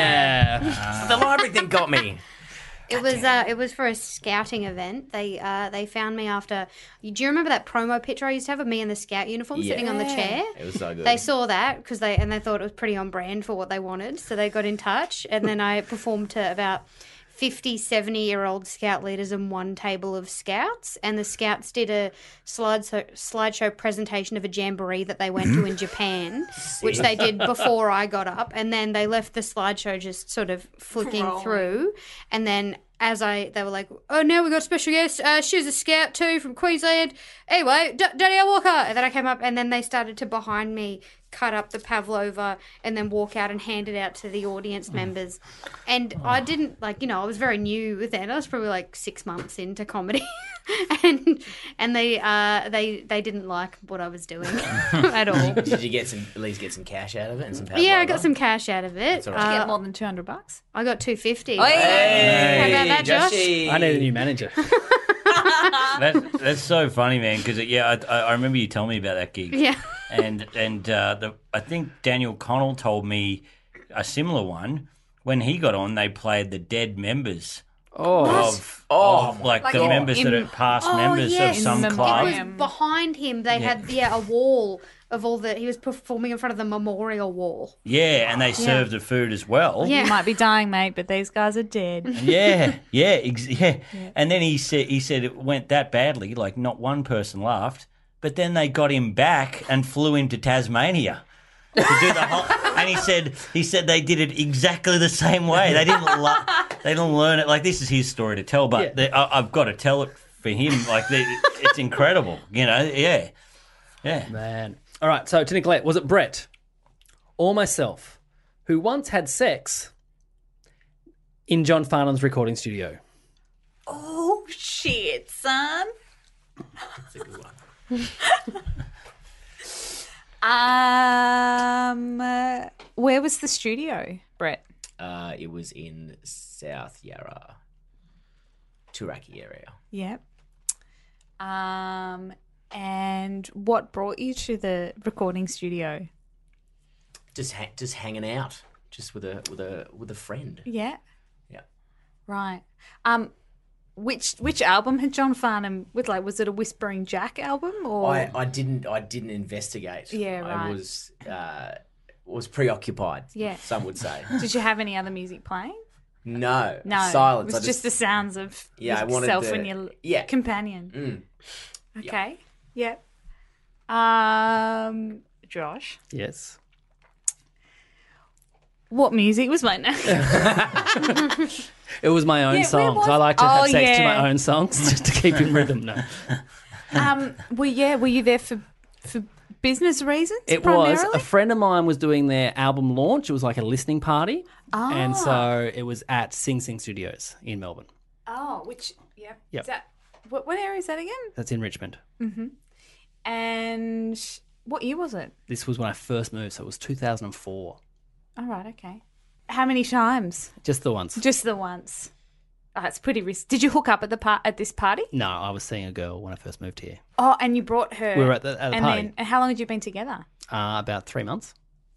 Yeah. The library thing got me. It was uh, it was for a scouting event. They uh, they found me after. Do you remember that promo picture I used to have of me in the scout uniform sitting on the chair? It was so good. They saw that because they and they thought it was pretty on brand for what they wanted, so they got in touch. And then I performed to about fifty, seventy year old scout leaders and one table of scouts. And the scouts did a slideshow, slideshow presentation of a jamboree that they went to in Japan, which they did before I got up. And then they left the slideshow just sort of flicking Rolling. through. And then as I, they were like, oh, now we've got a special guest. Uh, she's a scout too from Queensland. Anyway, D- Danielle Walker. And then I came up and then they started to behind me cut up the pavlova and then walk out and hand it out to the audience members. And I didn't, like, you know, I was very new then. I was probably like six months into comedy. and and they uh they they didn't like what I was doing at all. Did you get some at least get some cash out of it and some Yeah, I pavlova? got some cash out of it. That's all right. Get Uh, more than two hundred bucks. I got two fifty. Hey, How about that, Josh? Joshy. I need a new manager. That, that's so funny, man. Because yeah, I, I remember you telling me about that gig. Yeah. and and uh, the, I think Daniel Connell told me a similar one when he got on. They played the dead members Oh, of, Oh, of like, Like the in- members that in- are past Oh, members yes. of some In club. It was Um, behind him. They had yeah a wall of all the. He was performing in front of the memorial wall. Yeah, and they served the food as well. Yeah. You might be dying, mate, but these guys are dead. Yeah, yeah, ex- yeah. And then he said he said it went that badly, like not one person laughed. But then they got him back and flew him to Tasmania to do the whole. And he said he said they did it exactly the same way. They didn't lo- they didn't learn it. Like this is his story to tell, but Yeah. they, I, I've got to tell it for him. Like they, it's incredible, you know. Yeah, yeah. man. All right, so to Nicolette, was it Brett or myself who once had sex in John Farnham's recording studio? Oh, shit, son. That's a good one. Um, uh, where was the studio, Brett? Uh, it was in South Yarra, Turaki area. Yep. Um, and what brought you to the recording studio? Just ha- just hanging out, just with a with a with a friend. Yeah. Yeah. Right. Um, which which album had John Farnham with? Like, was it a Whispering Jack album or? I, I didn't I didn't investigate. Yeah, I right. was uh, was preoccupied. Yeah. Some would say. Did you have any other music playing? No. No. Silence. It was I just, the sounds of Yeah, I wanted yourself the- and your yeah. companion. Mm. Okay. Yep. Um, Josh, Yes. What music was mine? It was my own Yeah, where songs. was- I like to Oh, have sex to yeah. my own songs just to keep in rhythm. No. um, well, yeah, were you there for for business reasons? It was. primarily? A friend of mine was doing their album launch. It was like a listening party. Ah. And so it was at Sing Sing Studios in Melbourne. Oh, which yeah, Yep. Is that what? What area is that again? That's in Richmond. And what year was it? This was when I first moved, so it was two thousand four. All right, okay. How many times? Just the once. Just the once. Oh, it's pretty risky. Did you hook up at the par- at this party? No, I was seeing a girl when I first moved here. Oh, and you brought her. We were at the- at the and party. Then, and how long had you been together? Uh, about three months.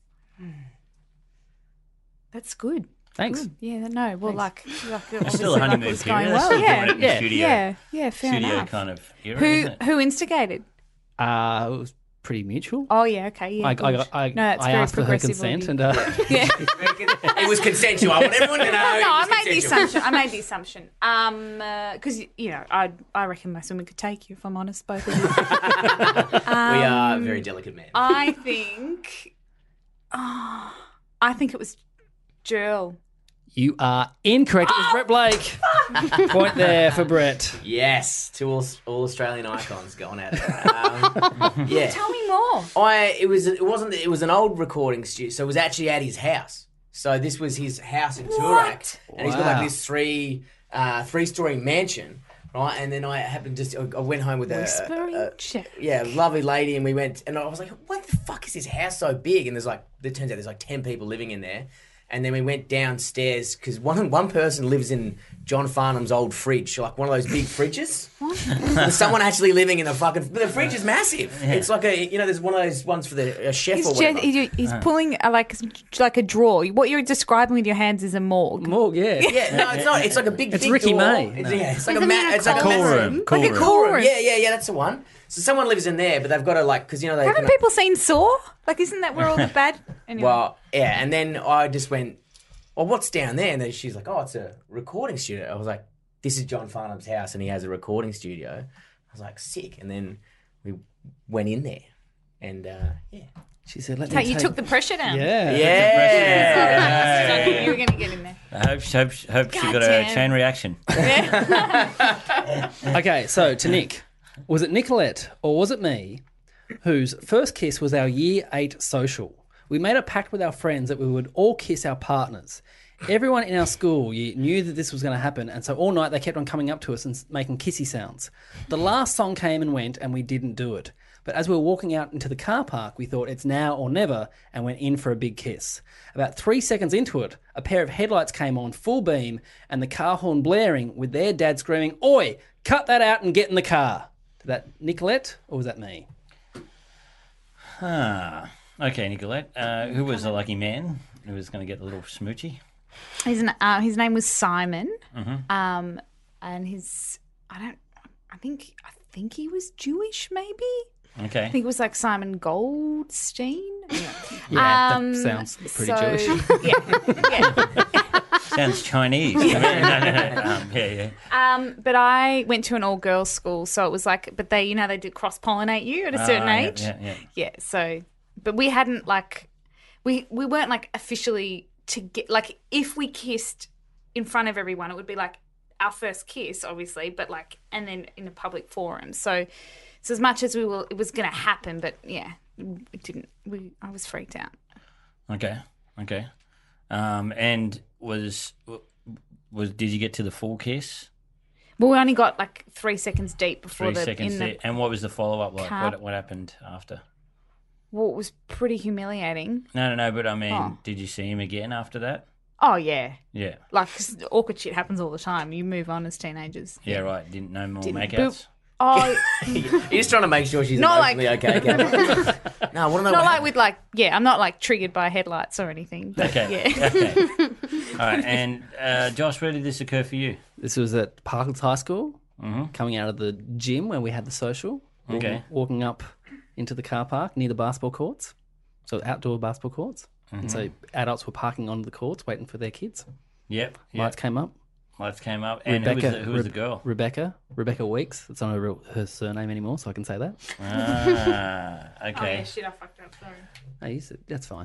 That's good. Thanks. Yeah, no, well, like, like It's still obviously, a like, honeymoon it was period. going They're well. still Yeah, doing it in the yeah, studio, yeah, yeah, fair studio enough. kind of era, Who isn't it? who instigated? Uh, it was pretty mutual. Oh yeah, okay, yeah. I, I, good. I, no, that's I very asked for her progressive of consent, you. and uh, yeah. It was consensual. I want everyone to know. No, it I was made the consensual. assumption. I made the assumption. Um, because you know, I I reckon most women could take you. If I'm honest, both of you. We are very delicate men. I think. Oh, I think it was Jill. you are incorrect. It was Brett Blake. Point there for Brett. Yes, two all, all Australian icons going out there. Um, yeah, Tell me more. I it was it wasn't it was an old recording studio, so it was actually at his house. So this was his house in Toorak, and he's got Wow. like this three uh, three story mansion, right? And then I happened to just I went home with a, Whispering a, a Jack. yeah lovely lady, and we went, and I was like, what the fuck is this house so big? And there's like it turns out there's like ten people living in there. And then we went downstairs because one one person lives in John Farnham's old fridge, like one of those big fridges. There's someone actually living in the fucking. The fridge is massive. It's like a you know, there's one of those ones for the a chef He's, or just, whatever. he- he's pulling a, like like a drawer. What you're describing with your hands is a morgue. Morgue, yeah. Yeah, no, it's not. It's like a big. It's big Ricky door. May. It's, No. yeah, it's like Is a it ma- in a It's like a cool massive- room? Cool Like a room. cool room. room. Yeah, yeah, yeah. That's the one. So someone lives in there, but they've got to like because you know they. Haven't can- people seen Saw? Like, isn't that where all the bad? Anyway. Well, yeah, and then I just went, well, what's down there? And then she's like, oh, it's a recording studio. I was like, this is John Farnham's house, and he has a recording studio. I was like, sick. And then we went in there, and uh, yeah. She said, "Let Hey, me you take- took the pressure down. Yeah. Yeah. You were going to get in there. I hope, hope, hope she got Goddamn. a chain reaction. Okay, so to Nick, was it Nicolette or was it me whose first kiss was our year eight social? We made a pact with our friends that we would all kiss our partners. Everyone in our school year knew that this was going to happen, and so all night they kept on coming up to us and s- making kissy sounds. The last song came and went, and we didn't do it. But as we were walking out into the car park, we thought it's now or never and went in for a big kiss. About three seconds into it, a pair of headlights came on full beam and the car horn blaring with their dad screaming, "Oi, cut that out and get in the car." Did that Nicolette or was that me? Ah, okay, Nicolette. Uh, who was the lucky man who was going to get a little smoochy? His, n- uh, his name was Simon. Mm-hmm. Um, and his, I don't, I think, I think he was Jewish, maybe? Okay. I think it was like Simon Goldstein. Yeah, Um, that sounds pretty so- Jewish. Yeah, yeah. Sounds Chinese. I mean, no, no, no. Um, yeah, yeah. Um, but I went to an all girls school, so it was like, but they, you know, they did cross pollinate you at a certain Ah, yeah, age. Yeah, yeah. Yeah, so, but we hadn't like, we we weren't like officially to get like if we kissed in front of everyone, it would be like our first kiss, obviously, but like and then in a public forum. So, so as much as we were, it was going to happen, but yeah, it didn't. We I was freaked out. Okay, okay. Um, and was was did you get to the full kiss? Well, we only got like three seconds deep before Three the seconds in there. the. And what was the follow up like? Car- What what happened after? Well, it was pretty humiliating. No, no, no. But I mean, Oh. did you see him again after that? Oh yeah, Yeah, like 'cause awkward shit happens all the time. You move on as teenagers. yeah, right. Didn't no more Didn't- makeouts. Oh, You're just trying to make sure she's Not like- emotionally okay. okay. No, I want to know. not what like with like yeah, I'm not like triggered by headlights or anything. But Okay. yeah. Okay. All right. And uh, Josh, where did this occur for you? This was at Parklands High School, coming out of the gym where we had the social. Okay. Walking, walking up into the car park near the basketball courts, so outdoor basketball courts. And so adults were parking onto the courts waiting for their kids. Yep. Lights Yep. came up. Lights came up. And who was the, who was the Re- girl? Rebecca. Rebecca Weeks. That's not her, real, her surname anymore, so I can say that. Ah, okay. shit, I fucked up. Sorry. Hey, you said- that's fine.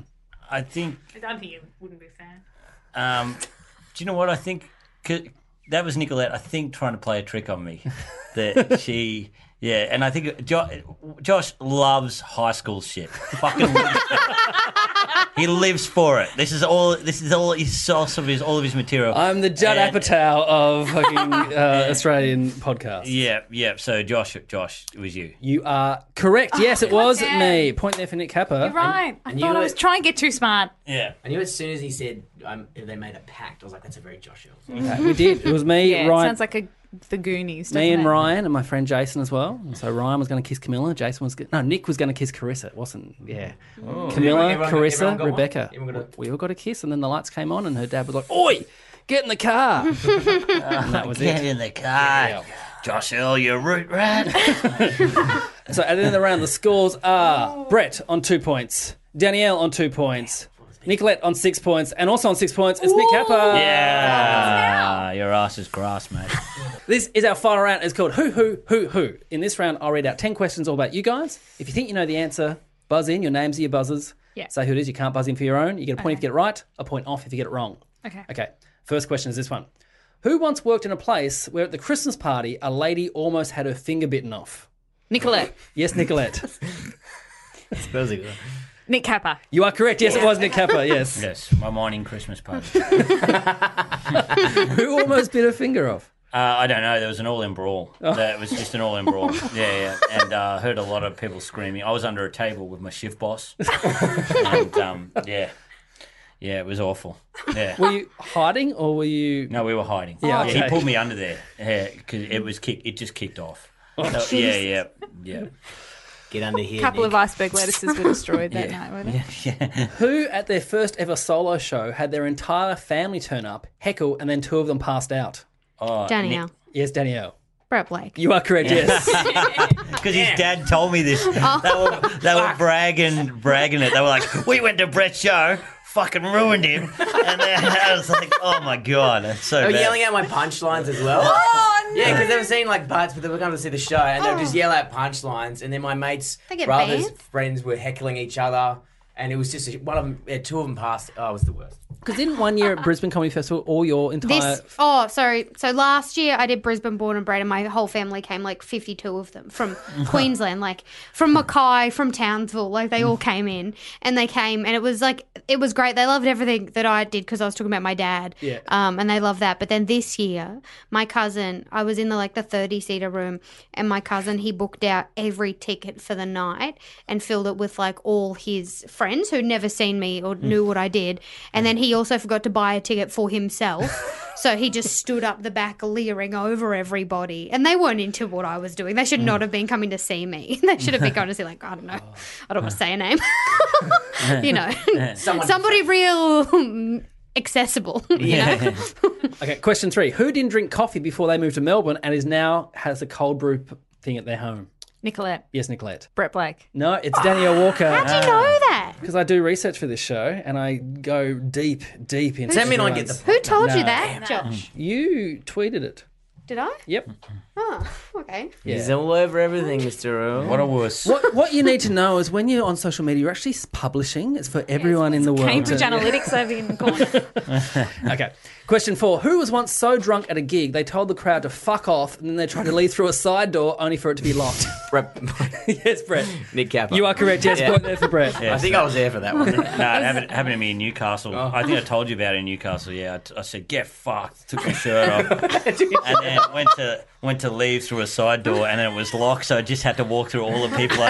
I think. I don't think you wouldn't be a fan. Um, do you know what I think? 'Cause that was Nicolette, I think, trying to play a trick on me. That she, yeah, and I think jo- Josh loves high school shit. Fucking lives for it. He lives for it. This is all. This is all his source of his all of his material. I'm the Judd And- Apatow of fucking uh, Australian podcasts. Yeah, yeah. So Josh, Josh, it was you. You are correct. Yes, it was damn. me. Point there for Nick Kappa. You're right. I and thought you I were- was trying to get too smart. Yeah. I knew as soon as he said um, they made a pact, I was like, that's a very Josh Hill. Okay, we did. It was me, Yeah, it Ryan, sounds like a the Goonies. me and doesn't it? Ryan, and my friend Jason as well. And so Ryan was going to kiss Camilla. Jason was go- no, Nick was going to kiss Carissa. It wasn't. Yeah, Camilla, Everyone- everyone got- Carissa, everyone got one? Rebecca. Everyone got a- We all got a kiss, and then the lights came on, and her dad was like, "Oi, get in the car." And that was Get it. in the car, Josh Hill, you root rat. So at the end of the round, the scores are Brett on two points, Danielle on two points, Nicolette on six points, and also on six points, it's Nick Kappa. Yeah, your ass is grass, mate. This is our final round. It's called Who, Who, Who, Who. In this round, I'll read out ten questions all about you guys. If you think you know the answer, buzz in. Your names are your buzzers. Yeah. Say who it is. You can't buzz in for your own. You get a point if you get it right, a point off if you get it wrong. Okay. Okay. First question is this one. Who once worked in a place where at the Christmas party, a lady almost had her finger bitten off? Nicolette. Yes, Nicolette. Nick Kappa. You are correct. Yes, it was Nick Kappa. Yes. Yes, my mining Christmas party. Who almost bit her finger off? Uh, I don't know. There was an all-in brawl. It was just an all-in brawl. Yeah, yeah. And I uh, heard a lot of people screaming. I was under a table with my shift boss. And, um, yeah. Yeah, it was awful. Yeah. Were you hiding or were you... No, we were hiding. Yeah, okay. He pulled me under there. Yeah, because it was kick. It just kicked off. Oh, So, yeah, yeah, yeah. Get under here, A couple Nick. of iceberg lettuces were destroyed that night, weren't they? Who at their first ever solo show had their entire family turn up, heckle, and then two of them passed out? Oh, Danielle. Yes, Danielle. Brett Blake. You are correct, yes. Because his dad told me this. They were, they were bragging, bragging it. They were like, "We went to Brett's show, fucking ruined him," and then I was like, "Oh my god, that's so They were bad." yelling out my punchlines as well. Oh, no. Yeah, because they were seeing like parts, but they were coming to see the show, and they would just yell out punchlines, and then my mates' They get brothers, banned? friends were heckling each other, and it was just one of them. Yeah, two of them passed. Oh, it was the worst. Because didn't one year at Brisbane Comedy Festival, all your entire... This oh sorry so last year I did Brisbane born and bred and my whole family came, like fifty-two of them from Queensland, like from Mackay, from Townsville, like they all came in and they came and it was like it was great. They loved everything that I did because I was talking about my dad, Yeah. um and they loved that. But then this year my cousin, I was in the like the thirty seater room and my cousin, he booked out every ticket for the night and filled it with like all his friends who'd never seen me or knew what I did, and then he also forgot to buy a ticket for himself. So he just stood up the back leering over everybody. And they weren't into what I was doing. They should not have been coming to see me. They should have been going to see, like, I don't know. I don't want to say a name. You know, Someone- somebody real mm, accessible. You know? Okay, question three. Who didn't drink coffee before they moved to Melbourne and is now has a cold brew p- thing at their home? Nicolette. Yes, Nicolette. Brett Blake. No, it's Danielle Walker. How'd you know that? Because I do research for this show and I go deep, deep into Does that mean I everyone's- get the Who told No. you that, Josh? You tweeted it. Did I? Yep. Oh, okay. He's all over everything, Mister O. What a wuss. What what you need to know is when you're on social media, you're actually publishing. It's for everyone in the world. Cambridge to- Analytics over in the corner. Okay. Question four. Who was once so drunk at a gig they told the crowd to fuck off and then they tried to leave through a side door only for it to be locked? Brett- Yes, Brett. Nick Kappa. You are correct. Yes, Yeah. point there for Brett. I think I was there for that one. No, it happened, happened to me in Newcastle. I think I told you about it in Newcastle. Yeah, I, t- I said, "Get fucked." Took my shirt off, and then went to went to leave through a side door, and then it was locked. So I just had to walk through all the people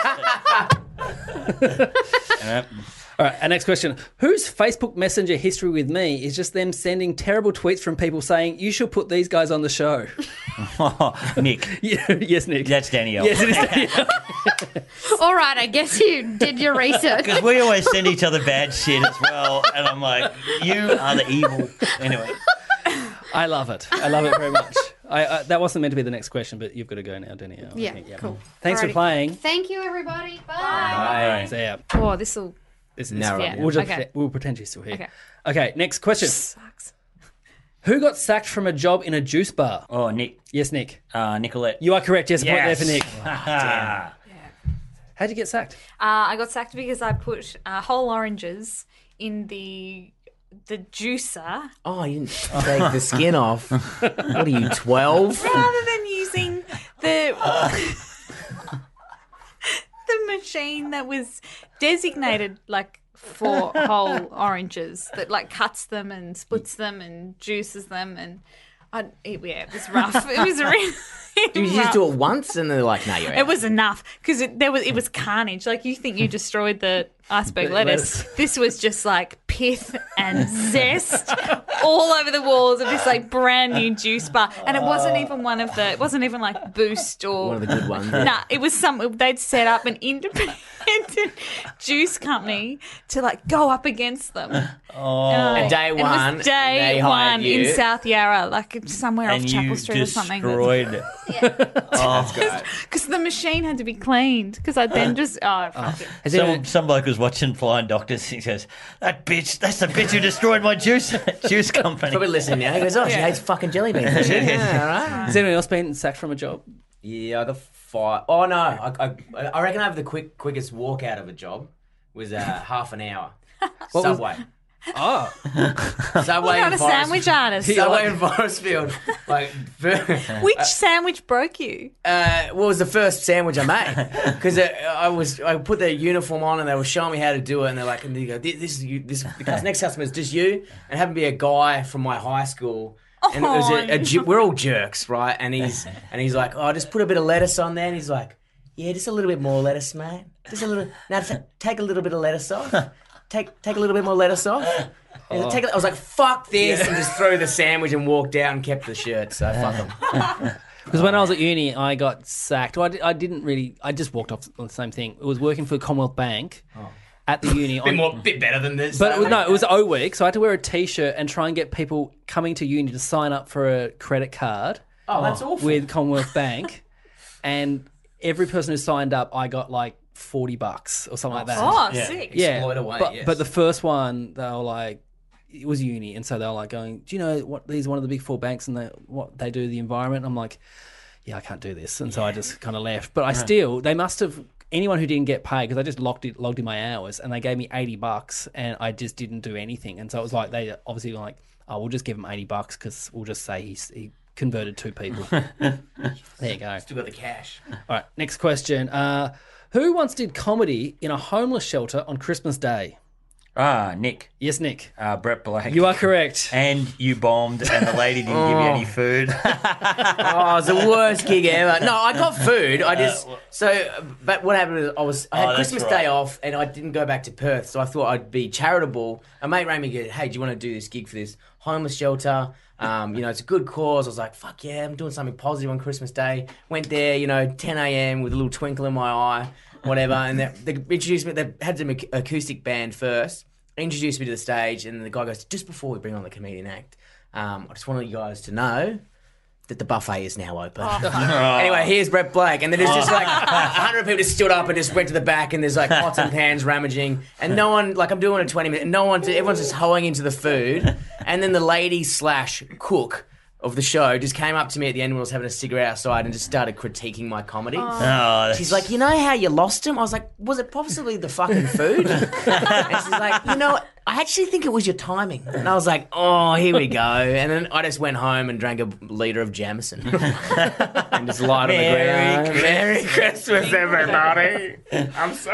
I used. Yep. All right, our next question. Whose Facebook Messenger history with me is just them sending terrible tweets from people saying, you should put these guys on the show? Nick, Yeah, yes, Nick. that's Danielle. Yes, it is Danielle. All right, I guess you did your research. Because we always send each other bad shit as well, and I'm like, you are the evil. Anyway, I love it. I love it very much. I, I, that wasn't meant to be the next question, but you've got to go now, Danielle. I Yeah, think, cool. Thanks for Alrighty. playing. Thank you, everybody. Bye. Bye. So, yeah, Oh, this will this is Now right Yeah. now. We'll, just, Okay. we'll pretend she's still here. Okay. Okay, next question. sucks. Who got sacked from a job in a juice bar? oh Nick, Yes, Nick. uh, Nicolette. You are correct. Yes, a point there for Nick. Ah, How'd you get sacked? Uh, I got sacked because I put uh, whole oranges in the the juicer Oh, you didn't take the skin off. What are you, twelve? rather than using the the machine that was designated like for whole oranges that like cuts them and splits them and juices them and I, it, yeah, it was rough. It was really. Did you just do it once and they're like, no, you're out? It was enough because it, there was it was carnage. Like you think you destroyed the iceberg lettuce. This was just like pith and zest all over the walls of this like brand new juice bar, and it wasn't even one of the. It wasn't even like Boost or One of the good ones. Nah, it was some. They'd set up an independent juice company to like go up against them. Oh, And day and one, It was day they hired one you. in South Yarra, like somewhere and off you Chapel Street or something. destroyed. Oh. Because the machine had to be cleaned. Because I then just oh fuck it. Has Some, anyone- some bloke was watching Flying Doctors. He goes, "That bitch, that's the bitch who destroyed my juice juice company." Probably listening now. He goes, oh, she hates fucking jelly beans. does she? Yeah, all right. has anyone else been sacked from a job? Yeah, I got five. Oh, no. I, I, I reckon I have the quick, quickest walk out of a job was uh, half an hour. was- Subway. Oh, Subway You're in not a Forest- sandwich artist. Subway in Forestfield. Like, Which sandwich broke you? Uh, what was the first sandwich I made? Because I was I put the uniform on and they were showing me how to do it, and they're like, and they go, this, this is you. This because next customer is just you, and happened to be a guy from my high school. And it was a, a, ju- we're all jerks, right? And he's and he's like, oh, just put a bit of lettuce on there, and he's like, yeah, just a little bit more lettuce, mate. Just a little. Now t- take a little bit of lettuce off. Take take a little bit more lettuce off. And take a, I was like, fuck this, and just threw the sandwich and walked out and kept the shirt. So fuck them. because when I was at uni, I got sacked. Well, I, di- I didn't really. I just walked off on the same thing. It was working for Commonwealth Bank at the uni. Bit on, more, bit better than this. But it was, no, it was O week, so I had to wear a T-shirt and try and get people coming to uni to sign up for a credit card Oh, that's awful. with Commonwealth Bank, and every person who signed up, I got like forty bucks or something like that. Oh, Yeah. sick. yeah, exploit away, but yes. but the first one, they were like, it was uni, and so they were like going, do you know what? These are one of the big four banks, and they what they do the environment. I'm like, yeah, I can't do this, and so I just kind of left. But I still, they must have. Anyone who didn't get paid, because I just logged it, logged in my hours, and they gave me eighty bucks, and I just didn't do anything. And so it was like they obviously were like, oh, we'll just give him eighty bucks because we'll just say he's, he converted two people. There you go. Still got the cash. All right, next question. Uh, who once did comedy in a homeless shelter on Christmas Day? Ah, Nick, Yes, Nick. uh, Brett Blake. You are correct. And you bombed, and the lady didn't give you any food. Oh, it's the worst gig ever. No, I got food. I just so. But what happened is I was I had Oh, that's Christmas right. Day off, and I didn't go back to Perth, so I thought I'd be charitable. A mate rang me and go, hey, do you want to do this gig for this homeless shelter? Um, you know, it's a good cause. I was like, fuck yeah, I'm doing something positive on Christmas Day. Went there, you know, ten a.m. with a little twinkle in my eye, whatever. And they, they introduced me. They had some ac- acoustic band first. Introduced me to the stage, and the guy goes, just before we bring on the comedian act, um, I just want you guys to know that the buffet is now open. Anyway, here's Brett Blake. And then there's just like a hundred people just stood up and just went to the back, and there's like pots and pans rummaging, and no one, like I'm doing a twenty minute, and no one, everyone's just hoeing into the food. And then the lady slash cook of the show just came up to me at the end when I was having a cigarette outside and just started critiquing my comedy. Oh, that's- She's like, you know how you lost him? I was like, was it possibly the fucking food? And she's like, you know, I actually think it was your timing. And I was like, oh, here we go. And then I just went home and drank a litre of Jameson. And just lied on the Merry ground. Merry Christmas, everybody. I'm so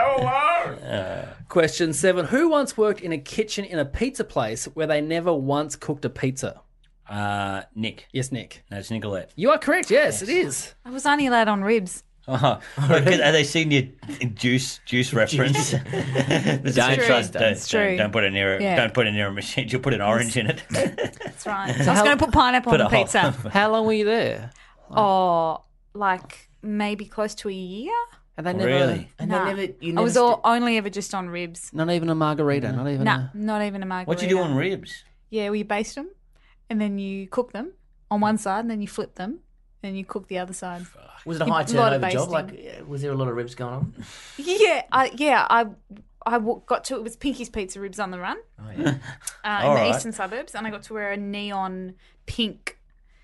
alone. Question seven. Who once worked in a kitchen in a pizza place where they never once cooked a pizza? uh, Nick. Yes, Nick. No, it's Nicolette. You are correct. Yes, it is. I was only allowed on ribs. Oh, look, have they seen your juice juice reference? Don't true. trust. Don't, It's true. don't, don't put it near. A, Yeah. Don't put it near a machine. You'll put an orange in it. That's right. So I was going to put pineapple on Put the a pizza. How long were you there? Oh, like maybe close to a year. And they never, Really? And Nah. they never, you I never was all, only ever just on ribs. Not even a margarita. Not even. Nah, A... not even a margarita. What you do on ribs? Yeah, well, you baste them, and then you cook them on one side, and then you flip them, and you cook the other side. Was it a You- high lot of turnover job? basting. Like, uh, was there a lot of ribs going on? Yeah, I yeah I I w- got to it was Pinky's Pizza Ribs on the Run Oh, yeah. uh, in All the right. eastern suburbs, and I got to wear a neon pink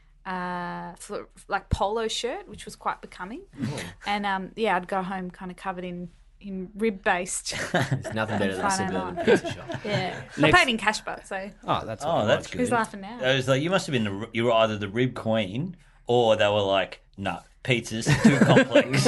uh fl- like polo shirt, which was quite becoming. And um yeah, I'd go home kind of covered in in rib-based. There's nothing better than a Friday suburban night. pizza shop. Yeah. I Next- paid in cash, but so Oh, that's Oh, that's good. who's laughing now? I was like, you must have been the, you were either the rib queen or they were like, no, pizza's too complex.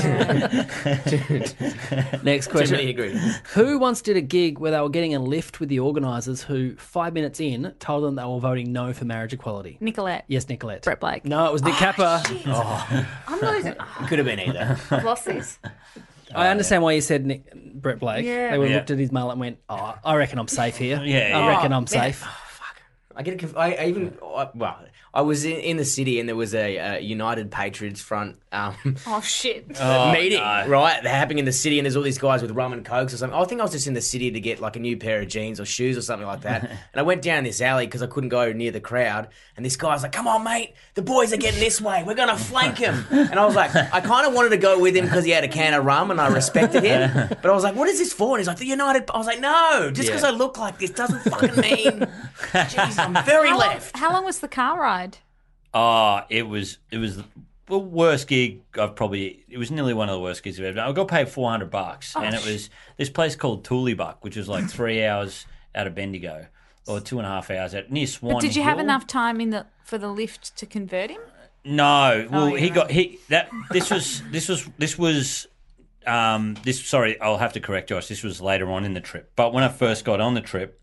Next Too question. many ingredients. Who once did a gig where they were getting a lift with the organisers who, five minutes in, told them they were voting no for marriage equality? Nicolette. Yes, Nicolette. Brett Blake. No, it was Nick Kappa. I'm losing. Could have been either. I've lost this. I understand why you said Nick, Brett Blake. Yeah. They would have Yeah. looked at his mullet and went, oh, I reckon I'm safe here. Yeah, I yeah. reckon Oh, I'm man. safe. I get. Conf- I, I even. I, well, I was in, in the city and there was a, uh United Patriots Front um, Oh shit. meeting, no. right? They're happening in the city and there's all these guys with rum and cokes or something. I think I was just in the city to get like a new pair of jeans or shoes or something like that. And I went down this alley because I couldn't go near the crowd. And this guy's like, "Come on, mate, the boys are getting this way. We're gonna flank him." And I was like, I kind of wanted to go with him because he had a can of rum and I respected him. But I was like, "What is this for?" And he's like, "The United." I was like, "No, just because Yeah. I look like this doesn't fucking mean." Jeez, I'm very How long, left. how long was the car ride? Oh, it was it was the worst gig I've probably. It was nearly one of the worst gigs I've ever done. I got paid four hundred bucks, and it was this place called Tooleybuck, which was like three hours out of Bendigo, or two and a half hours out near Swan. But did you have Hill. enough time in the for the lift to convert him? No, well, yeah, he right. got he that. This was this was this was. Um, this sorry, I'll have to correct Josh. This was later on in the trip, but when I first got on the trip,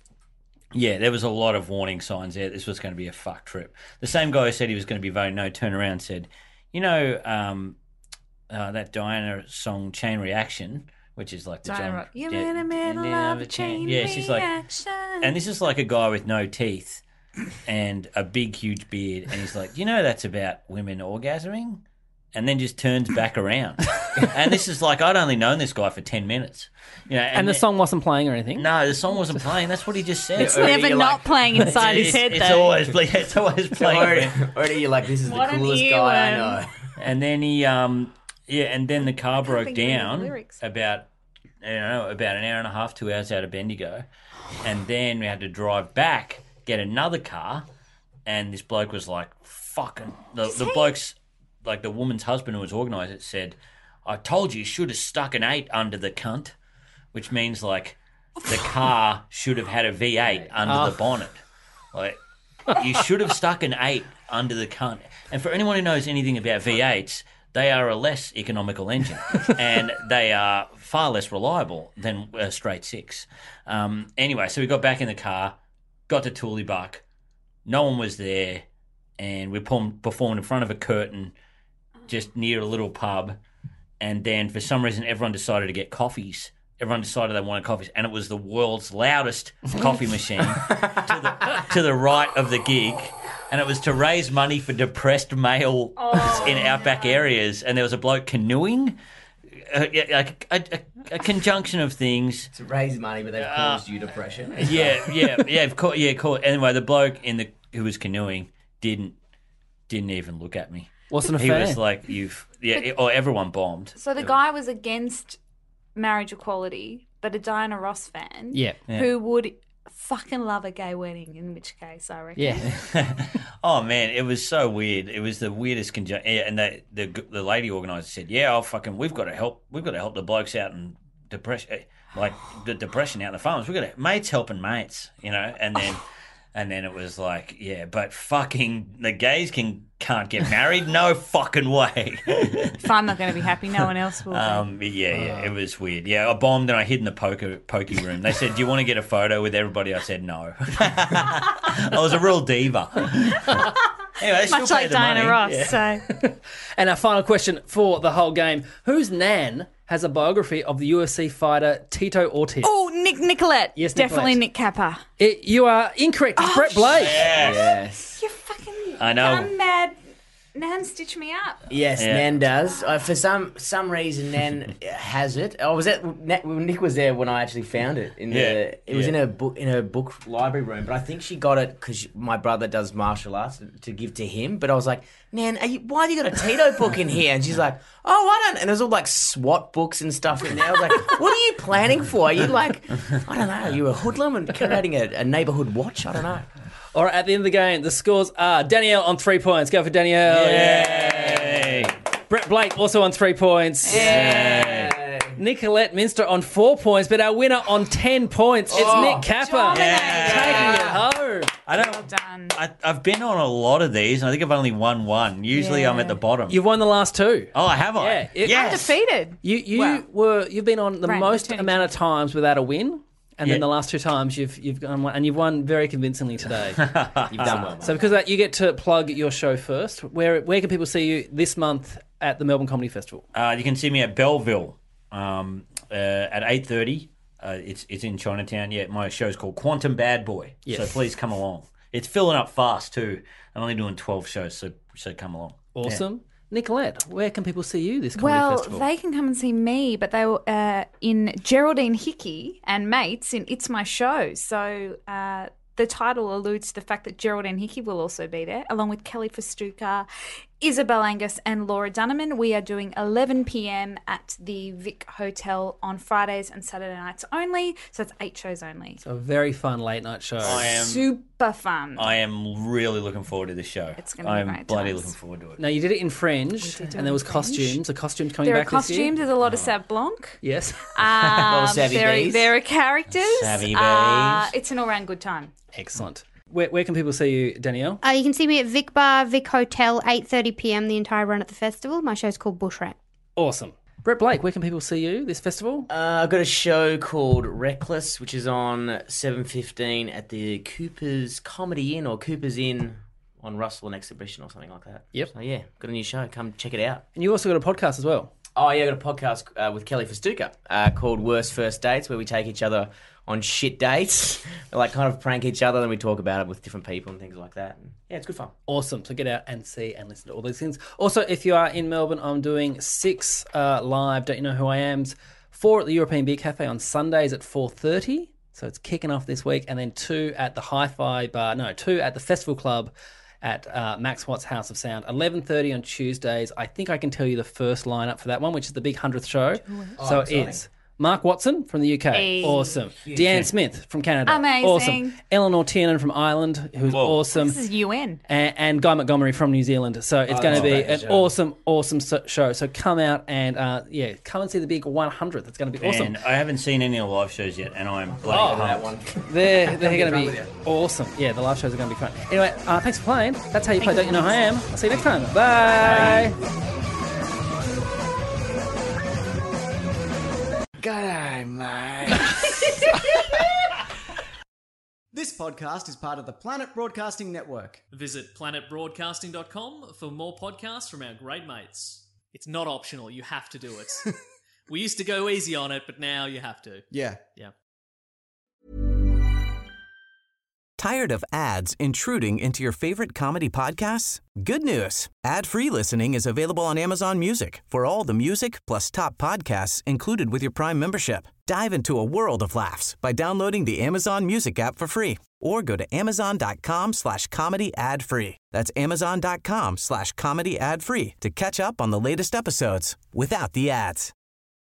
yeah, there was a lot of warning signs there. This was going to be a fuck trip. The same guy who said he was going to be voting no turned around and said, you know, um, uh, that Diana song "Chain Reaction," which is like the Diana John. Ross. You're yeah, in the middle yeah, of a chain Yeah, she's like, reaction. and this is like a guy with no teeth and a big, huge beard, and he's like, you know, that's about women orgasming, and then just turns back around. And this is like, I'd only known this guy for ten minutes, you know, And the then- song wasn't playing or anything? No, the song wasn't playing. That's what he just said. It's never you're not like- playing inside his it's, head, it's though. always play, it's always playing. Already, already you're like, this is What the an coolest guy I earworm. know. And then he, um, yeah, and then the car broke think of any of the down lyrics. about, I don't know, about an hour and a half, two hours out of Bendigo, and then we had to drive back, get another car, and this bloke was like, "Fucking," the the bloke's like the woman's husband who was organised it said, "I told you, you should have stuck an eight under the cunt," which means like the car should have had a V eight under the bonnet, like. You should have stuck an eight under the cunt. And for anyone who knows anything about V eights, they are a less economical engine, and they are far less reliable than a straight six. Um, anyway, so we got back in the car, got to Tooleybuck. No one was there, and we performed performed in front of a curtain just near a little pub. And then for some reason, everyone decided to get coffees. Everyone decided they wanted coffees, and it was the world's loudest coffee machine to, the, to the right of the gig. And it was to raise money for depressed males in outback areas. And there was a bloke canoeing, uh, yeah, a, a, a, a conjunction of things. To raise money, but they've caused you depression. Yeah, yeah, yeah. Of course, yeah, cool. Anyway, the bloke in the who was canoeing didn't didn't even look at me. Wasn't a He fan. was like, "You've yeah," or everyone bombed. So the guy was against marriage equality, but a Diana Ross fan. Yeah. Who would fucking love a gay wedding, in which case I reckon. Yeah. Oh man, it was so weird. It was the weirdest conjunction. Yeah, and the the the lady organizer said, "Yeah, I'll fucking we've got to help. We've got to help the blokes out and depression, like the depression out in the farms. We've got to mates helping mates, you know." And then and then it was like, yeah, but fucking the gays can can't get married. No fucking way. If I'm not going to be happy, no one else will. be. Um, yeah, yeah, it was weird. Yeah, I bombed and I hid in the poker pokey room. They said, "Do you want to get a photo with everybody?" I said, "No." I was a real diva. Anyway, they still Much pay like the Diana money. Ross. Yeah. So And our final question for the whole game. Whose nan has a biography of the U F C fighter Tito Ortiz? Oh, Nick Nicolette. Yes, Definitely Nicolette. Nick Kappa. It, you are incorrect. It's Brett Blake. Yes. You fucking I know. dumb mad Nan stitch me up. Yes, Yeah. Nan does. Uh, for some some reason, Nan has it. I was at Nick was there when I actually found it. In Yeah, the, it was yeah. in her book in her book library room. But I think she got it because my brother does martial arts to give to him. But I was like, Nan, are you, why have you got a Tito book in here? And she's like, oh, I don't. And there's all like SWAT books and stuff in there. I was like, what are you planning for? Are you like, I don't know, are you a hoodlum and creating a, a neighborhood watch? I don't know. All right, at the end of the game, the scores are Danielle on three points. Go for Danielle. Yay. Brett Blake also on three points. Yay. Nicolette Minster on four points, but our winner on ten points. It's Oh, Nick Capper taking it home. I don't. Well done. I, I've been on a lot of these, and I think I've only won one. Usually, I'm at the bottom. You've won the last two. oh, have I? Yeah, it- yes. Undefeated. You you Well, were you've been on the Right, most returning amount of times without a win, and Yeah. then the last two times you've you've gone one, and you've won very convincingly today. You've done well. So because of that, you get to plug your show first. Where where can people see you this month at the Melbourne Comedy Festival? Uh, you can see me at Belleville um, uh, at eight thirty. Uh, it's it's in Chinatown. Yeah, my show's called Quantum Bad Boy. Yes. So please come along. It's filling up fast too. I'm only doing twelve shows, so so come along. Awesome. Nicolette, where can people see you this comedy Well, festival? they can come and see me, but they were uh, in Geraldine Hickey and Mates in It's My Show. So uh, the title alludes to the fact that Geraldine Hickey will also be there, along with Kelly Festuca, Isabel Angus and Laura Dunneman. We are doing eleven p.m. at the Vic Hotel on Fridays and Saturday nights only. So it's eight shows only. So a very fun late night show. I am Super fun. I am really looking forward to this show. It's gonna be I'm great bloody times. looking forward to it. Now you did it in Fringe, did do and it there was in Fringe. costumes. The costumes coming there are back this year. costumes. There's a lot of Sauv Blanc. Yes. Um, savvy there, are, bees. there are characters. Savvy Uh, bees. it's an all-round good time. Excellent. Where, where can people see you, Danielle? Uh, you can see me at Vic Bar, Vic Hotel, eight thirty p.m. the entire run at the festival. My show's called Bush Rat. Awesome. Brett Blake, where can people see you this festival? Uh, I've got a show called Reckless, which is on seven fifteen at the Cooper's Comedy Inn or Cooper's Inn on Russell and Exhibition or something like that. Yep. So yeah, got a new show. Come check it out. And you also got a podcast as well. Oh yeah, I got a podcast uh, with Kelly Festuca uh, called Worst First Dates, where we take each other on shit dates. We like kind of prank each other, and we talk about it with different people and things like that. And, yeah, it's good fun. Awesome. So get out and see and listen to all these things. Also, if you are in Melbourne, I'm doing six uh, live Don't You Know Who I Am's, four at the European Beer Cafe on Sundays at four thirty. So it's kicking off this week. And then two at the Hi-Fi Bar, no, two at the Festival Club at uh, Max Watt's House of Sound, eleven thirty on Tuesdays. I think I can tell you the first lineup for that one, which is the big hundredth show. So it's Mark Watson from the U K, Hey. awesome. Deanne Smith from Canada, Amazing. awesome. Eleanor Tiernan from Ireland, who's Whoa. awesome. This is U N. And, and Guy Montgomery from New Zealand. So it's Oh, going to that's be a great an show. awesome, awesome so- show. So come out and, uh, yeah, come and see the big one hundredth. It's going to be awesome. And I haven't seen any of the live shows yet, and I'm Oh, bloody That pumped. one. They're, they're going fun to be with awesome. Yeah, the live shows are going to be fun. Anyway, uh, thanks for playing. That's how you play Don't You Know Who I Am. I'll see you next time. Bye. This podcast is part of the Planet Broadcasting Network. Visit planet broadcasting dot com for more podcasts from our great mates. It's not optional, you have to do it. We used to go easy on it, but now you have to. Yeah. Yeah. Tired of ads intruding into your favorite comedy podcasts? Good news. Ad-free listening is available on Amazon Music for all the music plus top podcasts included with your Prime membership. Dive into a world of laughs by downloading the Amazon Music app for free or go to amazon.com slash comedy ad free. That's amazon.com slash comedy ad free to catch up on the latest episodes without the ads.